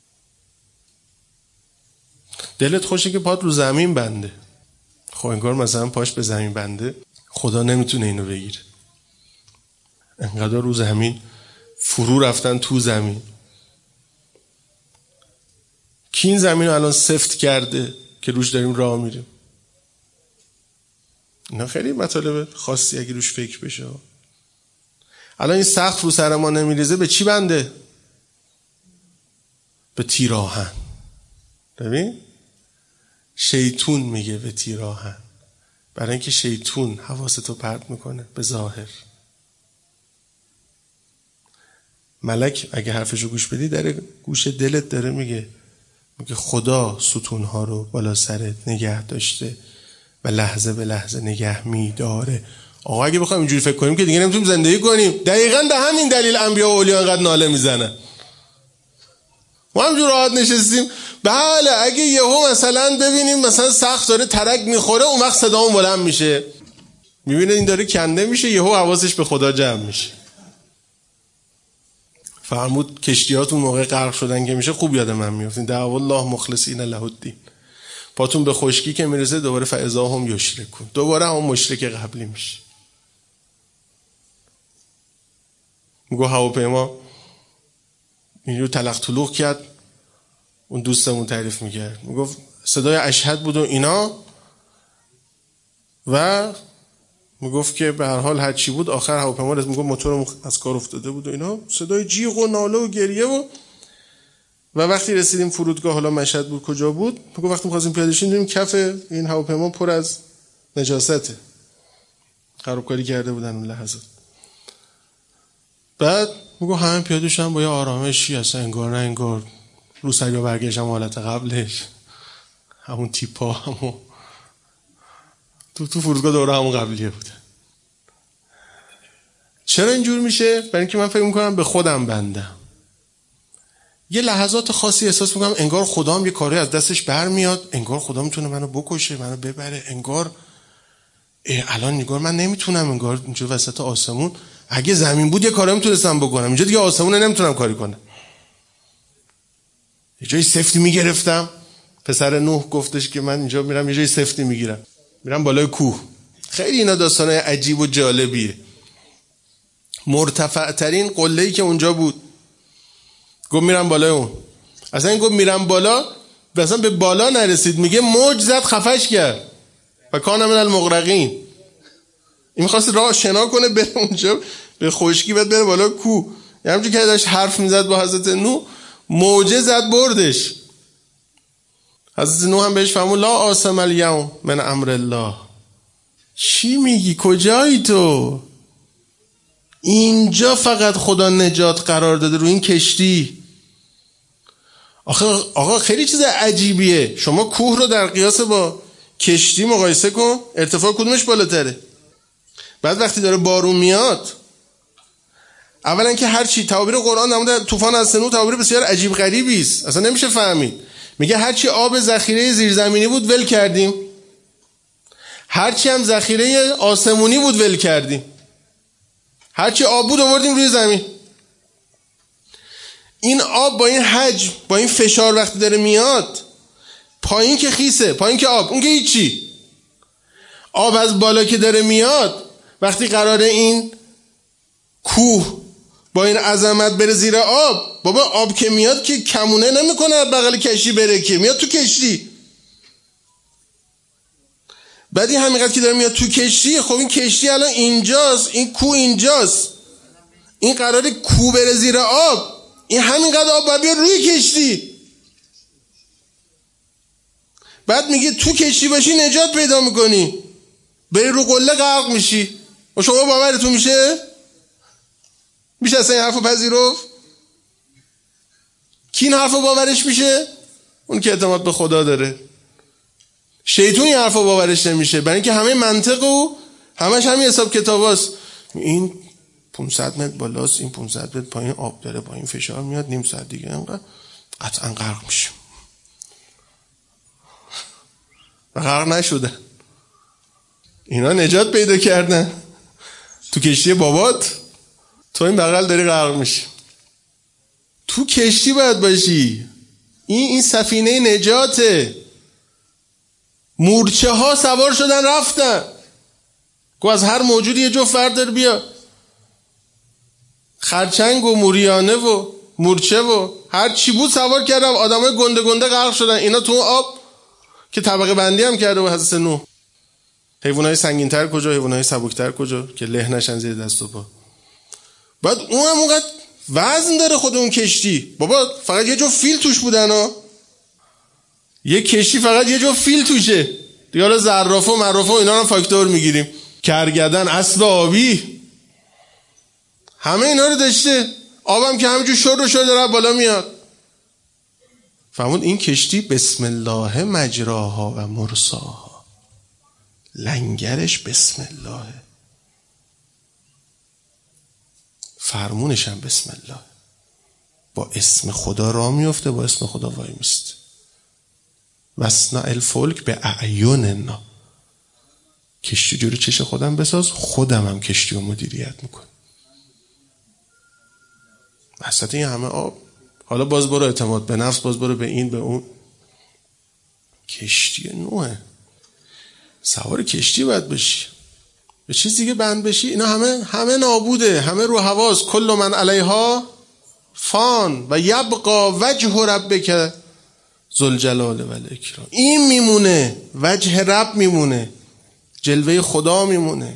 دلت خوشه که پات رو زمین بنده. خب انگار مثلا پاش به زمین بنده، خدا نمیتونه اینو بگیره. انقدر رو زمین فرو رفتن تو زمین. کی این زمین رو الان سفت کرده که روش داریم راه میریم؟ اینا خیلی مطالب خاصی اگه روش فکر بشه. الان این سقف رو سر ما نمیریزه، به چی بنده؟ به تیر آهن. ببین شیطون میگه به تیر آهن، برای اینکه شیطون حواستو پرت میکنه به ظاهر. ملک اگه حرفشو گوش بدی در گوش دلت داره میگه خدا ستونها رو بالا سرت نگه داشته و لحظه به لحظه نگه میداره. آقا اگه بخوایم اینجوری فکر کنیم که دیگه نمیتونیم زندگی کنیم. دقیقاً به همین دلیل انبیا و اولیا انقدر ناله میزنن. ما همجور راحت نشستیم. بله اگه یهو مثلا ببینیم مثلا سقف داره ترک میخوره، اون وقت صدامون بلند میشه، میبینه این داره کنده میشه، یهو حواسش به خدا جمع میشه. فرمود کشتیاتون موقع غرق شدن که میشه، خوب یاد من میافتین دعوا الله مخلصین له الدین. پاتون به خشکی که میرسه دوباره فاذا هم یشرکون، دوباره هم مشرک قبلی میشه. میگه هواپیما اینجور تلق طلوق کرد. اون دوستمون تعریف میکرد، میگفت صدای اشهد بود و اینا، و میگفت که به هر حال هر چی بود آخر هواپیما میگفت موتورم از کار افتاده بود و اینا، صدای جیغ و ناله و گریه و وقتی رسیدیم فرودگاه، حالا مشهد بود کجا بود، میگفت وقتی می‌خواستیم پیاده شیم دیدیم کف این هواپیما پر از نجاسته، خرابکاری کرده بودن اون لحظات. بعد میگفت همه پیاده شدن با یه آرامشی، اصلا انگار نه انگار رو سریا برگشتم حالت قبلش، همون تیپا، همون تو فرودگاه دوره همون قبلیه بوده. چرا اینجور میشه؟ برای اینکه من فکر میکنم به خودم بندم. یه لحظات خاصی احساس میکنم انگار خدام یه کاری از دستش برمیاد، انگار خدا میتونه منو بکشه، منو ببره، انگار الان نگار من نمیتونم، انگار اینجا وسط آسمون اگه زمین بود یه کاری میتونستم بکنم، اینجا دیگه آسمونه نمیتونم کاری کنم. یه جای سفتی میگرفتم. پسر نوح گفتش که من اینجا میرم یه جای سفتی میگیرم، میرم بالای کوه. خیلی اینا داستانای عجیب و جالبیه. مرتفع ترین قله‌ای که اونجا بود گفت میرم بالای اون. اصلا این گفت میرم بالا، اصلا به بالا نرسید، میگه موج زد خفش کرد و کان من المغرقین. این میخواست راه شنا کنه بره اونجا به خشکی، بعد بره بالا کوه. یه همچون که داشت حرف میزد با حضرت نوح، موجه زد بردش. حضرت نوح هم بهش فرمود لا عاصم الیوم من امر الله. چی میگی؟ کجایی تو؟ اینجا فقط خدا نجات قرار داده، رو این کشتی. آقا خیلی چیز عجیبیه. شما کوه رو در قیاس با کشتی مقایسه کن، ارتفاع کدومش بالاتره؟ بعد وقتی داره بارون میاد، اولا که هر چی تعابیر قرآن در مورد طوفان از نوح تعابیر بسیار عجیب غریبی است، اصلا نمیشه فهمید. میگه هر چی آب ذخیره زیرزمینی بود ول کردیم، هر چی هم ذخیره آسمونی بود ول کردیم، هر چی آب بود آوردیم روی زمین. این آب با این حجم، با این فشار وقتی داره میاد پایین که خیسه، پایین که آب، اون که هیچی. آب از بالا که داره میاد وقتی قراره این کوه با این عظمت بره زیر آب، بابا آب که میاد که کمونه نمیکنه بغل کشتی بره، که میاد تو کشتی. بعد این همینقدر که داره میاد تو کشتی، خب این کشتی الان اینجاست، این کوه اینجاست، این قراره کوه بره زیر آب، این همینقدر آب باید بیاد روی کشتی. بعد میگه تو کشتی باشی نجات پیدا میکنی، بری رو قله غرق میشی. و شما باورتون میشه؟ میشه اصلا این حرفو پذیرفت؟ کی این حرفو باورش میشه؟ اون که اعتماد به خدا داره. شیطون این حرفو باورش نمیشه، برای اینکه همه منطق و همش همین حساب کتاباست. این 500 متر بالاست، این 500 متر پایین آب داره، با این فشار میاد نیم ساعت دیگه انقدر قطعا غرق میشه. و غرق نشدن، اینا نجات پیدا کردن. تو کشتی بابات، تو این بغل داری غرق میشی. تو کشتی باید باشی. این سفینه نجاته. مورچه ها سوار شدن رفتن، گو از هر موجودی یه جفت فرد بیا. خرچنگ و موریانه و مورچه و هر چی بود سوار کردن، آدمای گنده گنده غرق شدن. اینا تو آب که طبقه بندی هم کرده و حضرت نوح. حیوانای سنگین‌تر کجا، حیوانای سبک‌تر کجا که له نشن زیر دست و پا. بعد اون هم اونقدر وزن داره خود اون کشتی. بابا فقط یه جو فیل توش بودن ها. یه کشتی فقط یه جو فیل توشه. دیگه حالا زرافه و مرافه و اینا هم فاکتور میگیریم. کرگدن، اسب آبی، همه اینا رو داشته. آبم که همینجور شور و شور داره بالا میاد. فهمون این کشتی بسم الله مجراها و مرساها، لنگرش بسم الله، فرمونش هم بسم الله. با اسم خدا راه میفته، با اسم خدا وای میسته. وصنع الفلک به اعیننا، کشتی جوری چش خودم بساز، خودم هم کشتی رو مدیریت میکنم. وسط این همه آب، حالا باز برو اعتماد به نفس، باز برو به این به اون. کشتی نوحه، سوار کشتی باید بشی، به چیز دیگه بند بشی اینا همه نابوده، همه رو حواس. کل من علیها فان و یبقا وجه ربک ذوالجلال و الاکرام. این میمونه، وجه رب میمونه، جلوه خدا میمونه،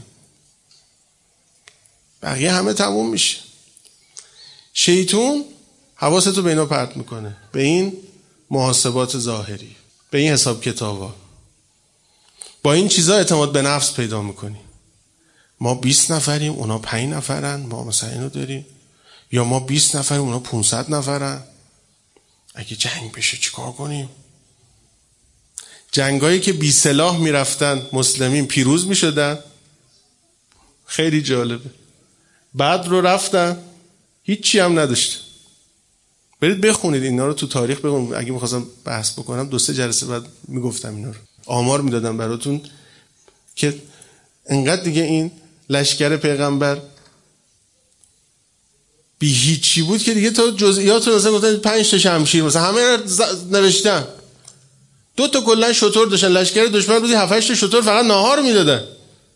بقیه همه تموم میشه. شیطون حواستو به اینا پرت میکنه، به این محاسبات ظاهری، به این حساب کتابا. با این چیزا اعتماد به نفس پیدا میکنی. ما 20 نفریم، اونا 5 نفرن، ما مثلا اینو داریم. یا ما 20 نفریم، اونا 500 نفرن. اگه جنگ بشه چیکار کنیم؟ جنگایی که بی سلاح میرفتن مسلمین پیروز میشدن. خیلی جالبه. بعد رو رفتن هیچی هم نداشت. برید بخونید اینا رو، تو تاریخ بخونید. اگه می‌خواستم بحث بکنم 2-3 جلسه بعد میگفتم اینا رو، آمار میدادم براتون که انقدر دیگه این لشکر پیغمبر بی هیچی بود که دیگه تا جزئیات رو مثلا گفتن 5 تا شمشیر مثلا همه نوشتن. 2 تا کلا شتر داشتن، لشکر دشمن روزی 7-8 تا شتر فقط ناهار میدادن.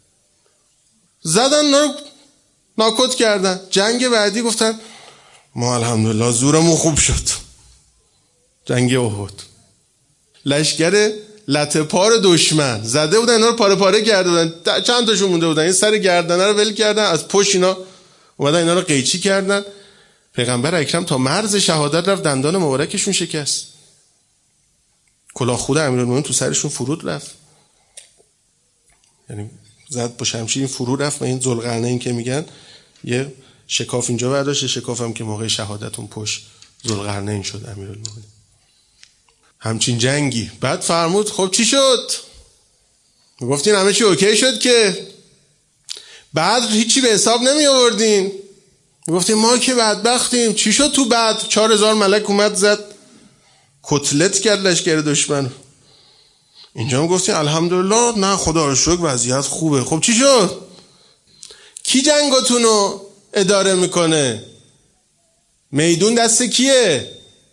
زدن رو ناکوت کردن. جنگ بعدی گفتن ما الحمدلله زورمون خوب شد. جنگ احد، لشکر لته پار دشمن زده بودن، اینا رو پاره پاره کرده بودن، چند تاشون مونده بودن، این سر گردنه رو ول کردن، از پشت اینا اومدن اینا رو قیچی کردن. پیغمبر اکرم تا مرز شهادت رفت، دندان مبارکشون شکست، کلاه خود امیرالمومنین تو سرشون فرود رفت، یعنی زد با شمشیر این فرود رفت. این ذوالقرنین که میگن یه شکاف اینجا برداشت، شکافم که موقع شهادت اون پشت ذوالقرنین شد امیرالمومنین. همچین جنگی. بعد فرمود خب چی شد؟ گفتین همه چی اوکی شد که؟ بعد هیچی به حساب نمی آوردین. گفتین ما که بدبختیم. چی شد تو بعد؟ 4000 ملک اومد زد کتلت کرد لشکر دشمن. اینجا هم گفتین الحمدلله، نه خدا رو شکر وضعیت خوبه. خب چی شد؟ کی جنگاتونو اداره میکنه؟ میدون دست کیه؟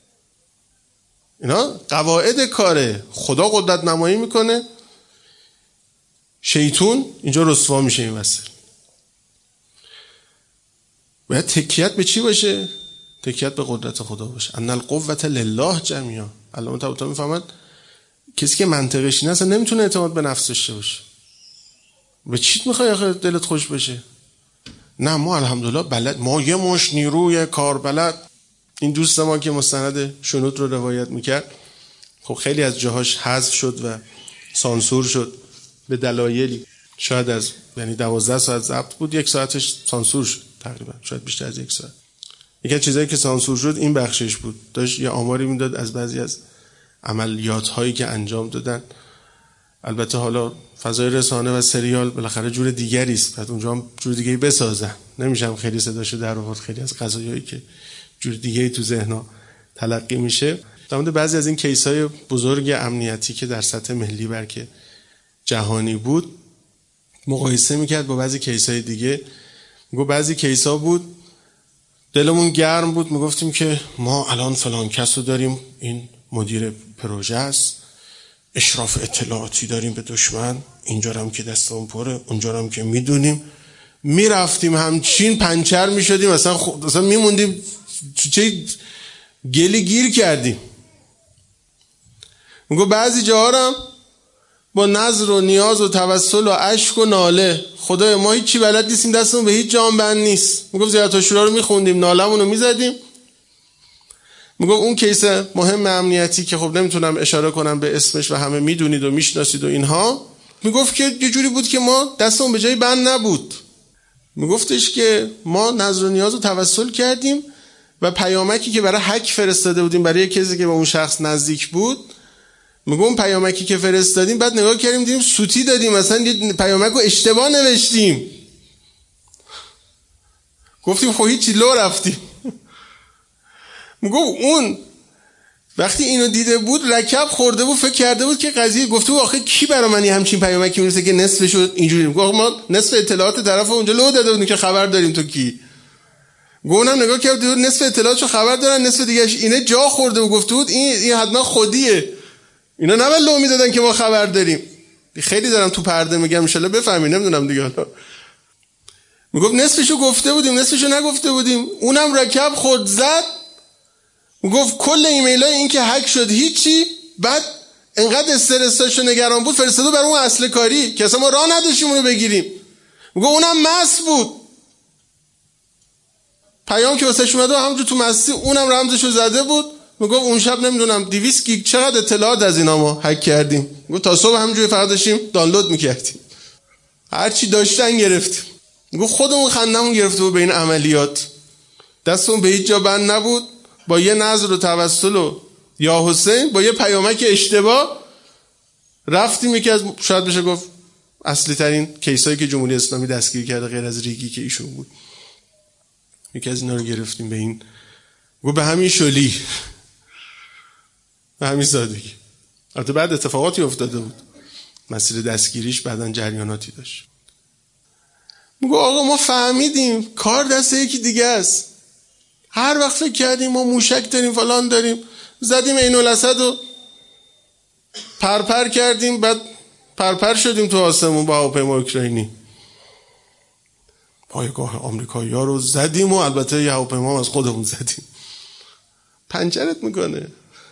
اینا قواعد کاره. خدا قدرت نمایی میکنه، شیطون اینجا رسوا میشه. این وسط باید تکیت به چی باشه؟ تکیت به قدرت خدا باشه. ان القوة لله جمیعا. علامه طباطبایی میفهمد کسی که منطقش اینه اصلا نمیتونه اعتماد به نفس داشته باشه. به چیت میخوای آخه دلت خوش بشه؟ نه ما الحمدلله بلد، ما یه مش نیروی کار بلد. این دوست ما که مستند شنود رو روایت میکرد، خب خیلی از جاهاش حذف شد و سانسور شد به دلایلی. شاید از یعنی 12 ساعت ضبط بود، 1 ساعتش سانسور شد تقریبا، شاید بیشتر از 1 ساعت. یکی از چیزایی که سانسور شد این بخشش بود. داشت یه آماری میداد از بعضی از عملیات هایی که انجام دادن. البته حالا فضای رسانه و سریال بالاخره جور دیگری است، بعد اونجا هم جور دیگه‌ای بسازن. نمیشم خیلی صداشو در آورد، خیلی از قضایایی که جور دیگه‌ای تو ذهن‌ها تلقی میشه. در مورد بعضی از این کیس‌های بزرگ امنیتی که در سطح ملی بلکه جهانی بود مقایسه میکرد با بعضی کیس‌های دیگه. میگه بعضی کیس‌ها بود دلمون گرم بود، میگفتیم که ما الان فلان کس رو داریم، این مدیر پروژه است، اشراف اطلاعاتی داریم به دشمن، اینجا هم که دستمون پره، اونجا هم که میدونیم. میرفتیم همچین پنچر میشدیم، اصلا میموندیم چه گلی گیر کردیم. میگه بعضی جاها هم با نظر و نیاز و توسل و اشک و ناله، خدای ما هیچی بلد نیستیم، دستمون به هیچ جام بند نیست. میگه زیارت الشورا رو میخوندیم، نالمون رو میزدیم. میگه اون کیس مهم امنیتی که خب نمیتونم اشاره کنم به اسمش و همه میدونید و میشناسید و اینها، میگفت که یه جوری بود که ما دستمون به جای بند نبود. میگفتش که ما نظر و نیاز رو توسل کردیم و پیامکی که برای هک فرستاده بودیم برای کسی که به اون شخص نزدیک بود، میگم اون پیامکی که فرستادیم بعد نگاه کردیم دیدیم سوتی دادیم، مثلا یه پیامک رو اشتباه نوشتیم. گفتیم خب هیچی، لو رفتیم. میگم اون وقتی اینو دیده بود رکب خورده بود، فکر کرده بود که قضیه، گفته بود آخه کی برای من همچین پیامکی میرسه که نصفشو اینجوری. میگم ما نصف اطلاعات طرف اونجا لو داده بودیم که خبر داریم تو کی. گفتم نگاه کرد نصف اطلاعاتشو خبر دارن، نصف دیگه‌اش اینه جا خورده و گفته بود این حتما خودیه، اینا نباید لو میدادن که ما خبر داریم. خیلی دارم تو پرده میگم ان شاءالله بفهمید، نمیدونم دیگه. حالا میگفت نصفشو گفته بودیم نصفشو نگفته بودیم. اونم رکب خود زد. میگفت کل ایمیلای این که هک شد هیچی، بعد انقدر استرسش و نگران بود فرستادو برای اون اصل کاری که اصلا ما راه نداشتیم اونو بگیریم. میگفت اونم مس بود، پیام که واسش اومده همونجور تو مستی اونم رمزشو زده بود. میگفت اون شب نمیدونم 200 گیگ چقدر اطلاعات از اینا ما هک کردیم. میگفت تا صبح همونجوری فقط داشتیم دانلود میکردیم، هرچی داشتن گرفتیم. میگفت خودمون خندمون گرفته بود به این عملیات، دستمون به هیچ جا بند نبود. با یه نظر و توسل و یا حسین با یه پیامک اشتباه رفتیم یکی از شاید بشه گفت اصلی ترین کیسایی که جمهوری اسلامی دستگیر کرده غیر از ریگی که ایشون بود، یکی از اینا رو گرفتیم. به این به همین شلی، به همین سادگی. البته بعد اتفاقاتی افتاده بود، مسیر دستگیریش بعدن جریاناتی داشت. میگه آقا ما فهمیدیم کار دست یکی دیگه است. هر وقت فکر کردیم ما موشک داریم فلان داریم، زدیم عین الاسد و پرپر کردیم، بعد پرپر شدیم تو آسمون با هواپیما اوکراینی. پایگاه آمریکایی‌ها رو زدیم و البته یه هواپیما از خودمون زدیم. پنچرت میکنه.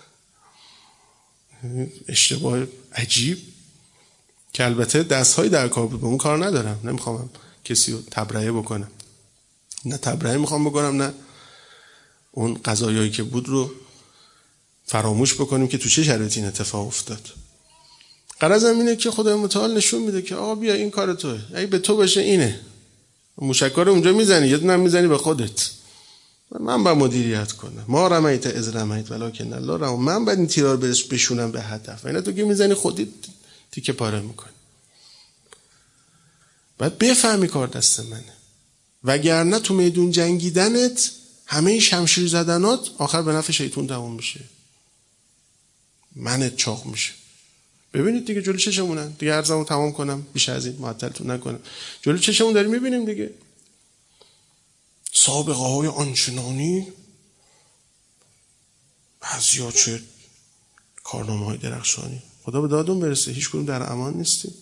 اشتباه عجیب که البته دست‌های در کار بود، به اون کار ندارم، نمیخوام کسی رو تبرئه بکنم، نه تبرئه میخوام بکنم نه اون قضایایی که بود رو فراموش بکنیم که تو چه شرایطی این اتفاق افتاد. غرضم اینه که خدای متعال نشون میده که آقا بیا این کار توئه، اگه به تو باشه اینه، موشک‌ها رو اونجا میزنی، یه دونه میزنی به خودت، من باید مدیریت کنم. ما رمیت از رمیت ولکن الله رمی، من باید این تیرا رو بشونم به هدف، اینا تو که میزنی خودت تیکه پاره میکنی. باید بفهمی کار دست منه، وگرنه تو میدون جنگیدنت همه این شمشیر زدنات آخر به نفع شیطون تموم میشه، منت چاق میشه. ببینید دیگه جلو چشمونن دیگه، عرضمو تمام کنم بیش از این معطلتون نکنم. جلو چشمون داریم میبینیم دیگه سابقه های آنچنانی بعضیا چه کارنامه‌های درخشانی. خدا به دادون برسه، هیچ کدوم در امان نیستیم.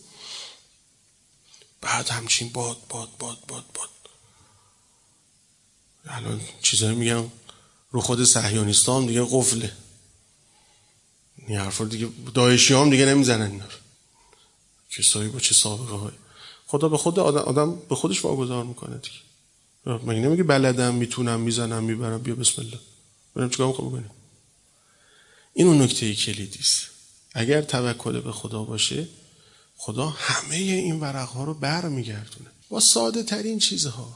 بعد همچین باد الان چیزایی میگم رو خود صهیونیستا هم دیگه قفله. این حرفا دیگه داعشی هم دیگه نمیزنن اینا. کسایی با چه سابقه های. خدا به خود آدم به خودش واگذار میکنه دیگه. مگه نمیگه بلدم، میتونم، میزنم، میبرم، بیا بسم الله بریم چیکار میخوام بکنیم. این اون نکته کلیدی است. اگر توکل به خدا باشه، خدا همه این ورقها رو برمیگردونه با ساده ترین چیزها.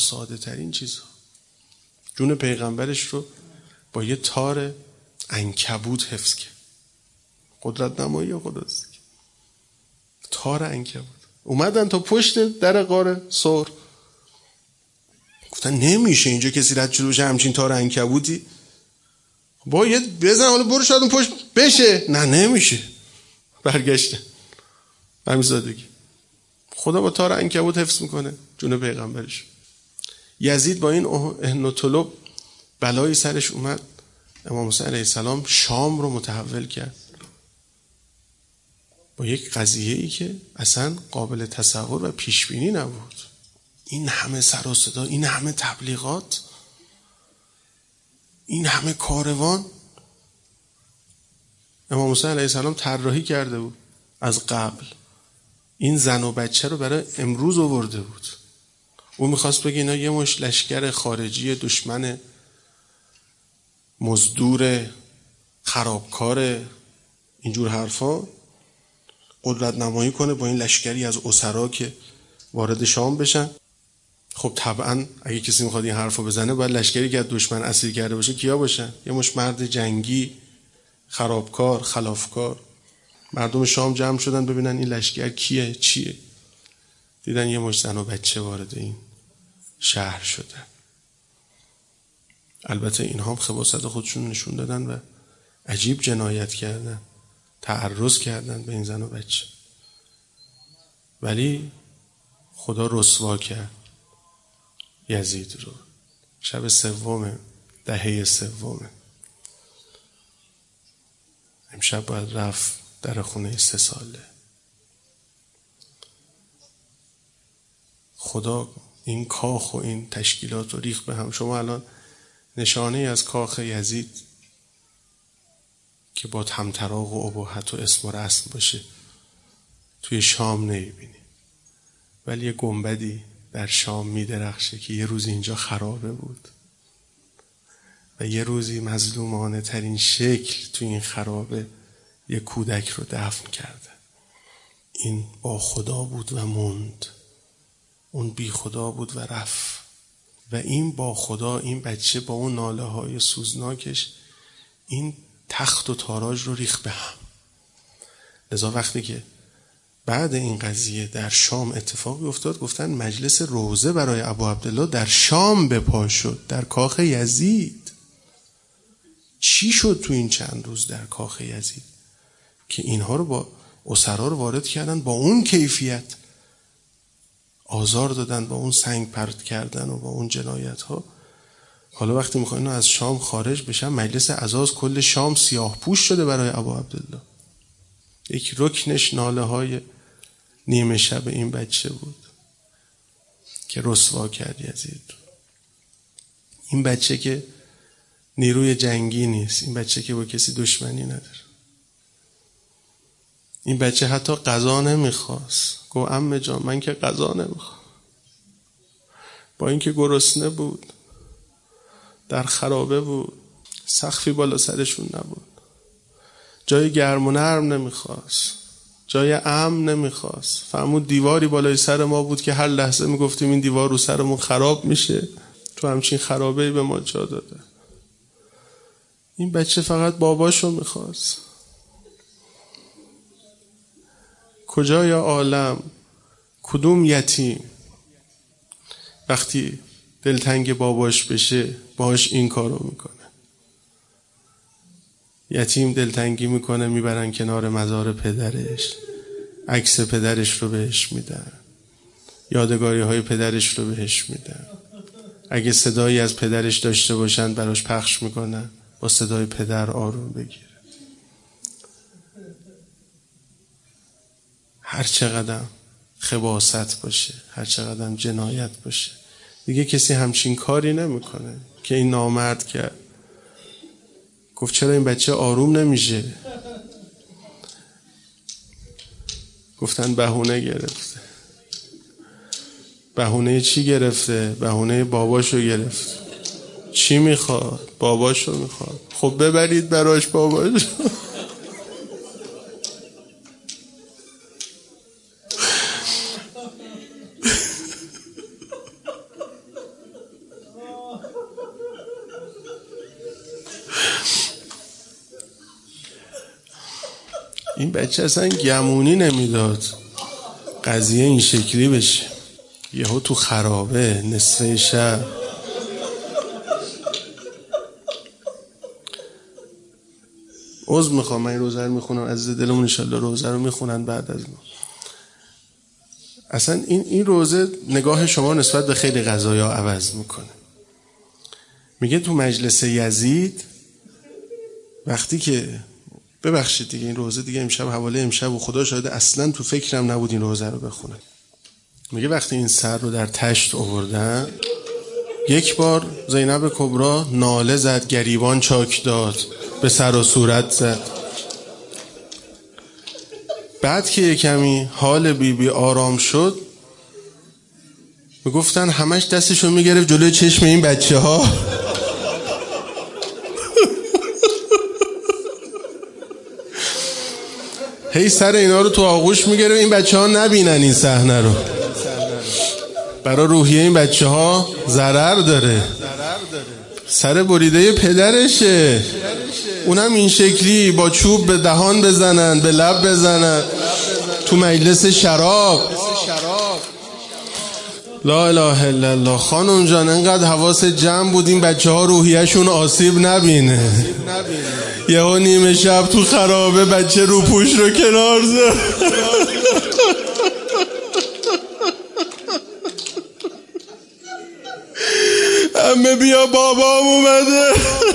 جون پیغمبرش رو با یه تار عنکبوت حفظ کرد. قدرت نمایی خداست. تار عنکبوت. اومدن تا پشت در غار ثور، گفتن نمیشه اینجا کسی رد شده باشه همچین تار عنکبوتی، باید بزن حالا برو شاید اون پشت بشه. نه نمیشه. برگشته همین سادگی. خدا با تار عنکبوت حفظ میکنه جون پیغمبرش. یزید با این اهن طلب بلایی سرش اومد، امام حسین علیه السلام شام رو متحول کرد با یک قضیه‌ای که اصلا قابل تصور و پیشبینی نبود. این همه سر و صدا، این همه تبلیغات، این همه کاروان. امام حسین علیه السلام طراحی کرده بود از قبل، این زن و بچه رو برای امروز آورده بود. او میخواست بگه اینا یه مش لشکر خارجی دشمن مزدور خرابکار اینجور حرفا قدرت نمایی کنه با این لشکری از اسرا که وارد شام بشن. خب طبعا اگه کسی میخواد این حرفو بزنه باید لشکری که از دشمن اسیر کرده باشه کیا باشن؟ یه مش مرد جنگی، خرابکار، خلافکار. مردم شام جمع شدن ببینن این لشکر کیه، چیه. دیدن یه مش زن و بچه وارد این شهر شدن. البته اینها هم خباثت خودشون نشون دادن و عجیب جنایت کردن، تعرض کردن به این زن و بچه. ولی خدا رسوا کرد یزید رو. شب سوم دهه سوم امشب باید رفت در خونه 3 ساله. خدا این کاخ و این تشکیلات رو ریخت به هم. شما الان نشانه از کاخ یزید که با طمطراق و ابهت و اسم و رسم باشه توی شام نمیبینی، ولی یه گنبدی در شام میدرخشه که یه روز اینجا خرابه بود و یه روزی مظلومانه ترین شکل توی این خرابه یه کودک رو دفن کرده. این با خدا بود و موند، اون بی خدا بود و رفت. و این با خدا، این بچه با اون ناله های سوزناکش این تخت و تاراج رو ریخت به هم. لذا وقتی که بعد این قضیه در شام اتفاقی افتاد، گفتن مجلس روزه برای ابو عبدالله در شام به پا شد، در کاخ یزید. چی شد تو این چند روز در کاخ یزید که اینها رو با اسرا رو وارد کردن، با اون کیفیت آزار دادن، با اون سنگ پرت کردن و با اون جنایت ها. حالا وقتی میخواین از شام خارج بشن، مجلس عزاز کل شام سیاه پوش شده برای ابو عبدالله. یک رکنش ناله های نیمه شب این بچه بود که رسوا کرد یزید. این بچه که نیروی جنگی نیست، این بچه که با کسی دشمنی نداره، این بچه حتی غذا نمیخواست. گفت عمه جان من که غذا نمیخوام. با اینکه گرسنه بود، در خرابه بود، سقفی بالا سرشون نبود، جای گرم و نرم نمیخواست، جای امن نمیخواست. فرمود دیواری بالای سر ما بود که هر لحظه میگفتیم این دیوار رو سرمون خراب میشه، تو همچین خرابه‌ای به ما جا داده. این بچه فقط باباشو میخواست. کجای عالم کدوم یتیم وقتی دلتنگ باباش بشه باش این کارو میکنه؟ یتیم دلتنگی میکنه، میبرن کنار مزار پدرش، عکس پدرش رو بهش میدن، یادگاری های پدرش رو بهش میدن، اگه صدایی از پدرش داشته باشن براش پخش میکنن، با صدای پدر آروم بگیره. هر چقدر خباثت باشه، هر چقدر جنایت باشه، دیگه کسی همچین کاری نمیکنه که این نامرد کرد. گفت چرا این بچه آروم نمیشه؟ گفتن بهونه گرفته. بهونه چی گرفته؟ بهونه باباشو گرفت. چی میخواد؟ باباشو میخواد. خب ببرید براش باباشو. این بچه اصلا گمونی نمیداد قضیه این شکلی بشه. یهو تو خرابه نصفه شب عذر میخوام، من این روزه رو میخونم عزیز دلمون، انشالله روزه رو میخونن بعد از ما. اصلا این روزه نگاه شما نسبت به خیلی قضایا عوض میکنه. میگه تو مجلس یزید وقتی که ببخشید دیگه این روزه دیگه امشب حواله امشب و خدا شاهده اصلا تو فکرم نبود این روزه رو بخونم. میگه وقتی این سر رو در تشت آوردن، یک بار زینب کبرا ناله زد، گریبان چاک داد، به سر و صورت زد. بعد که یک کمی حال بیبی آرام شد، میگفتن همش دستشو میگرفت جلوی چشم این بچه ها. هی سر اینا رو تو آغوش میگرفت این بچه ها نبینن این صحنه رو. برای روحیه این بچه ها ضرر داره. سر بریده پدرشه، اونم این شکلی با چوب به دهان بزنن، به لب بزنن تو مجلس شراب. لا اله الا الله. خانم جان انقدر حواس جمع بود این بچه ها روحیهشون آسیب نبینه. یهو نیمه شب تو خرابه بچه رو پوش رو کنار زد. همه بیا بابام اومده.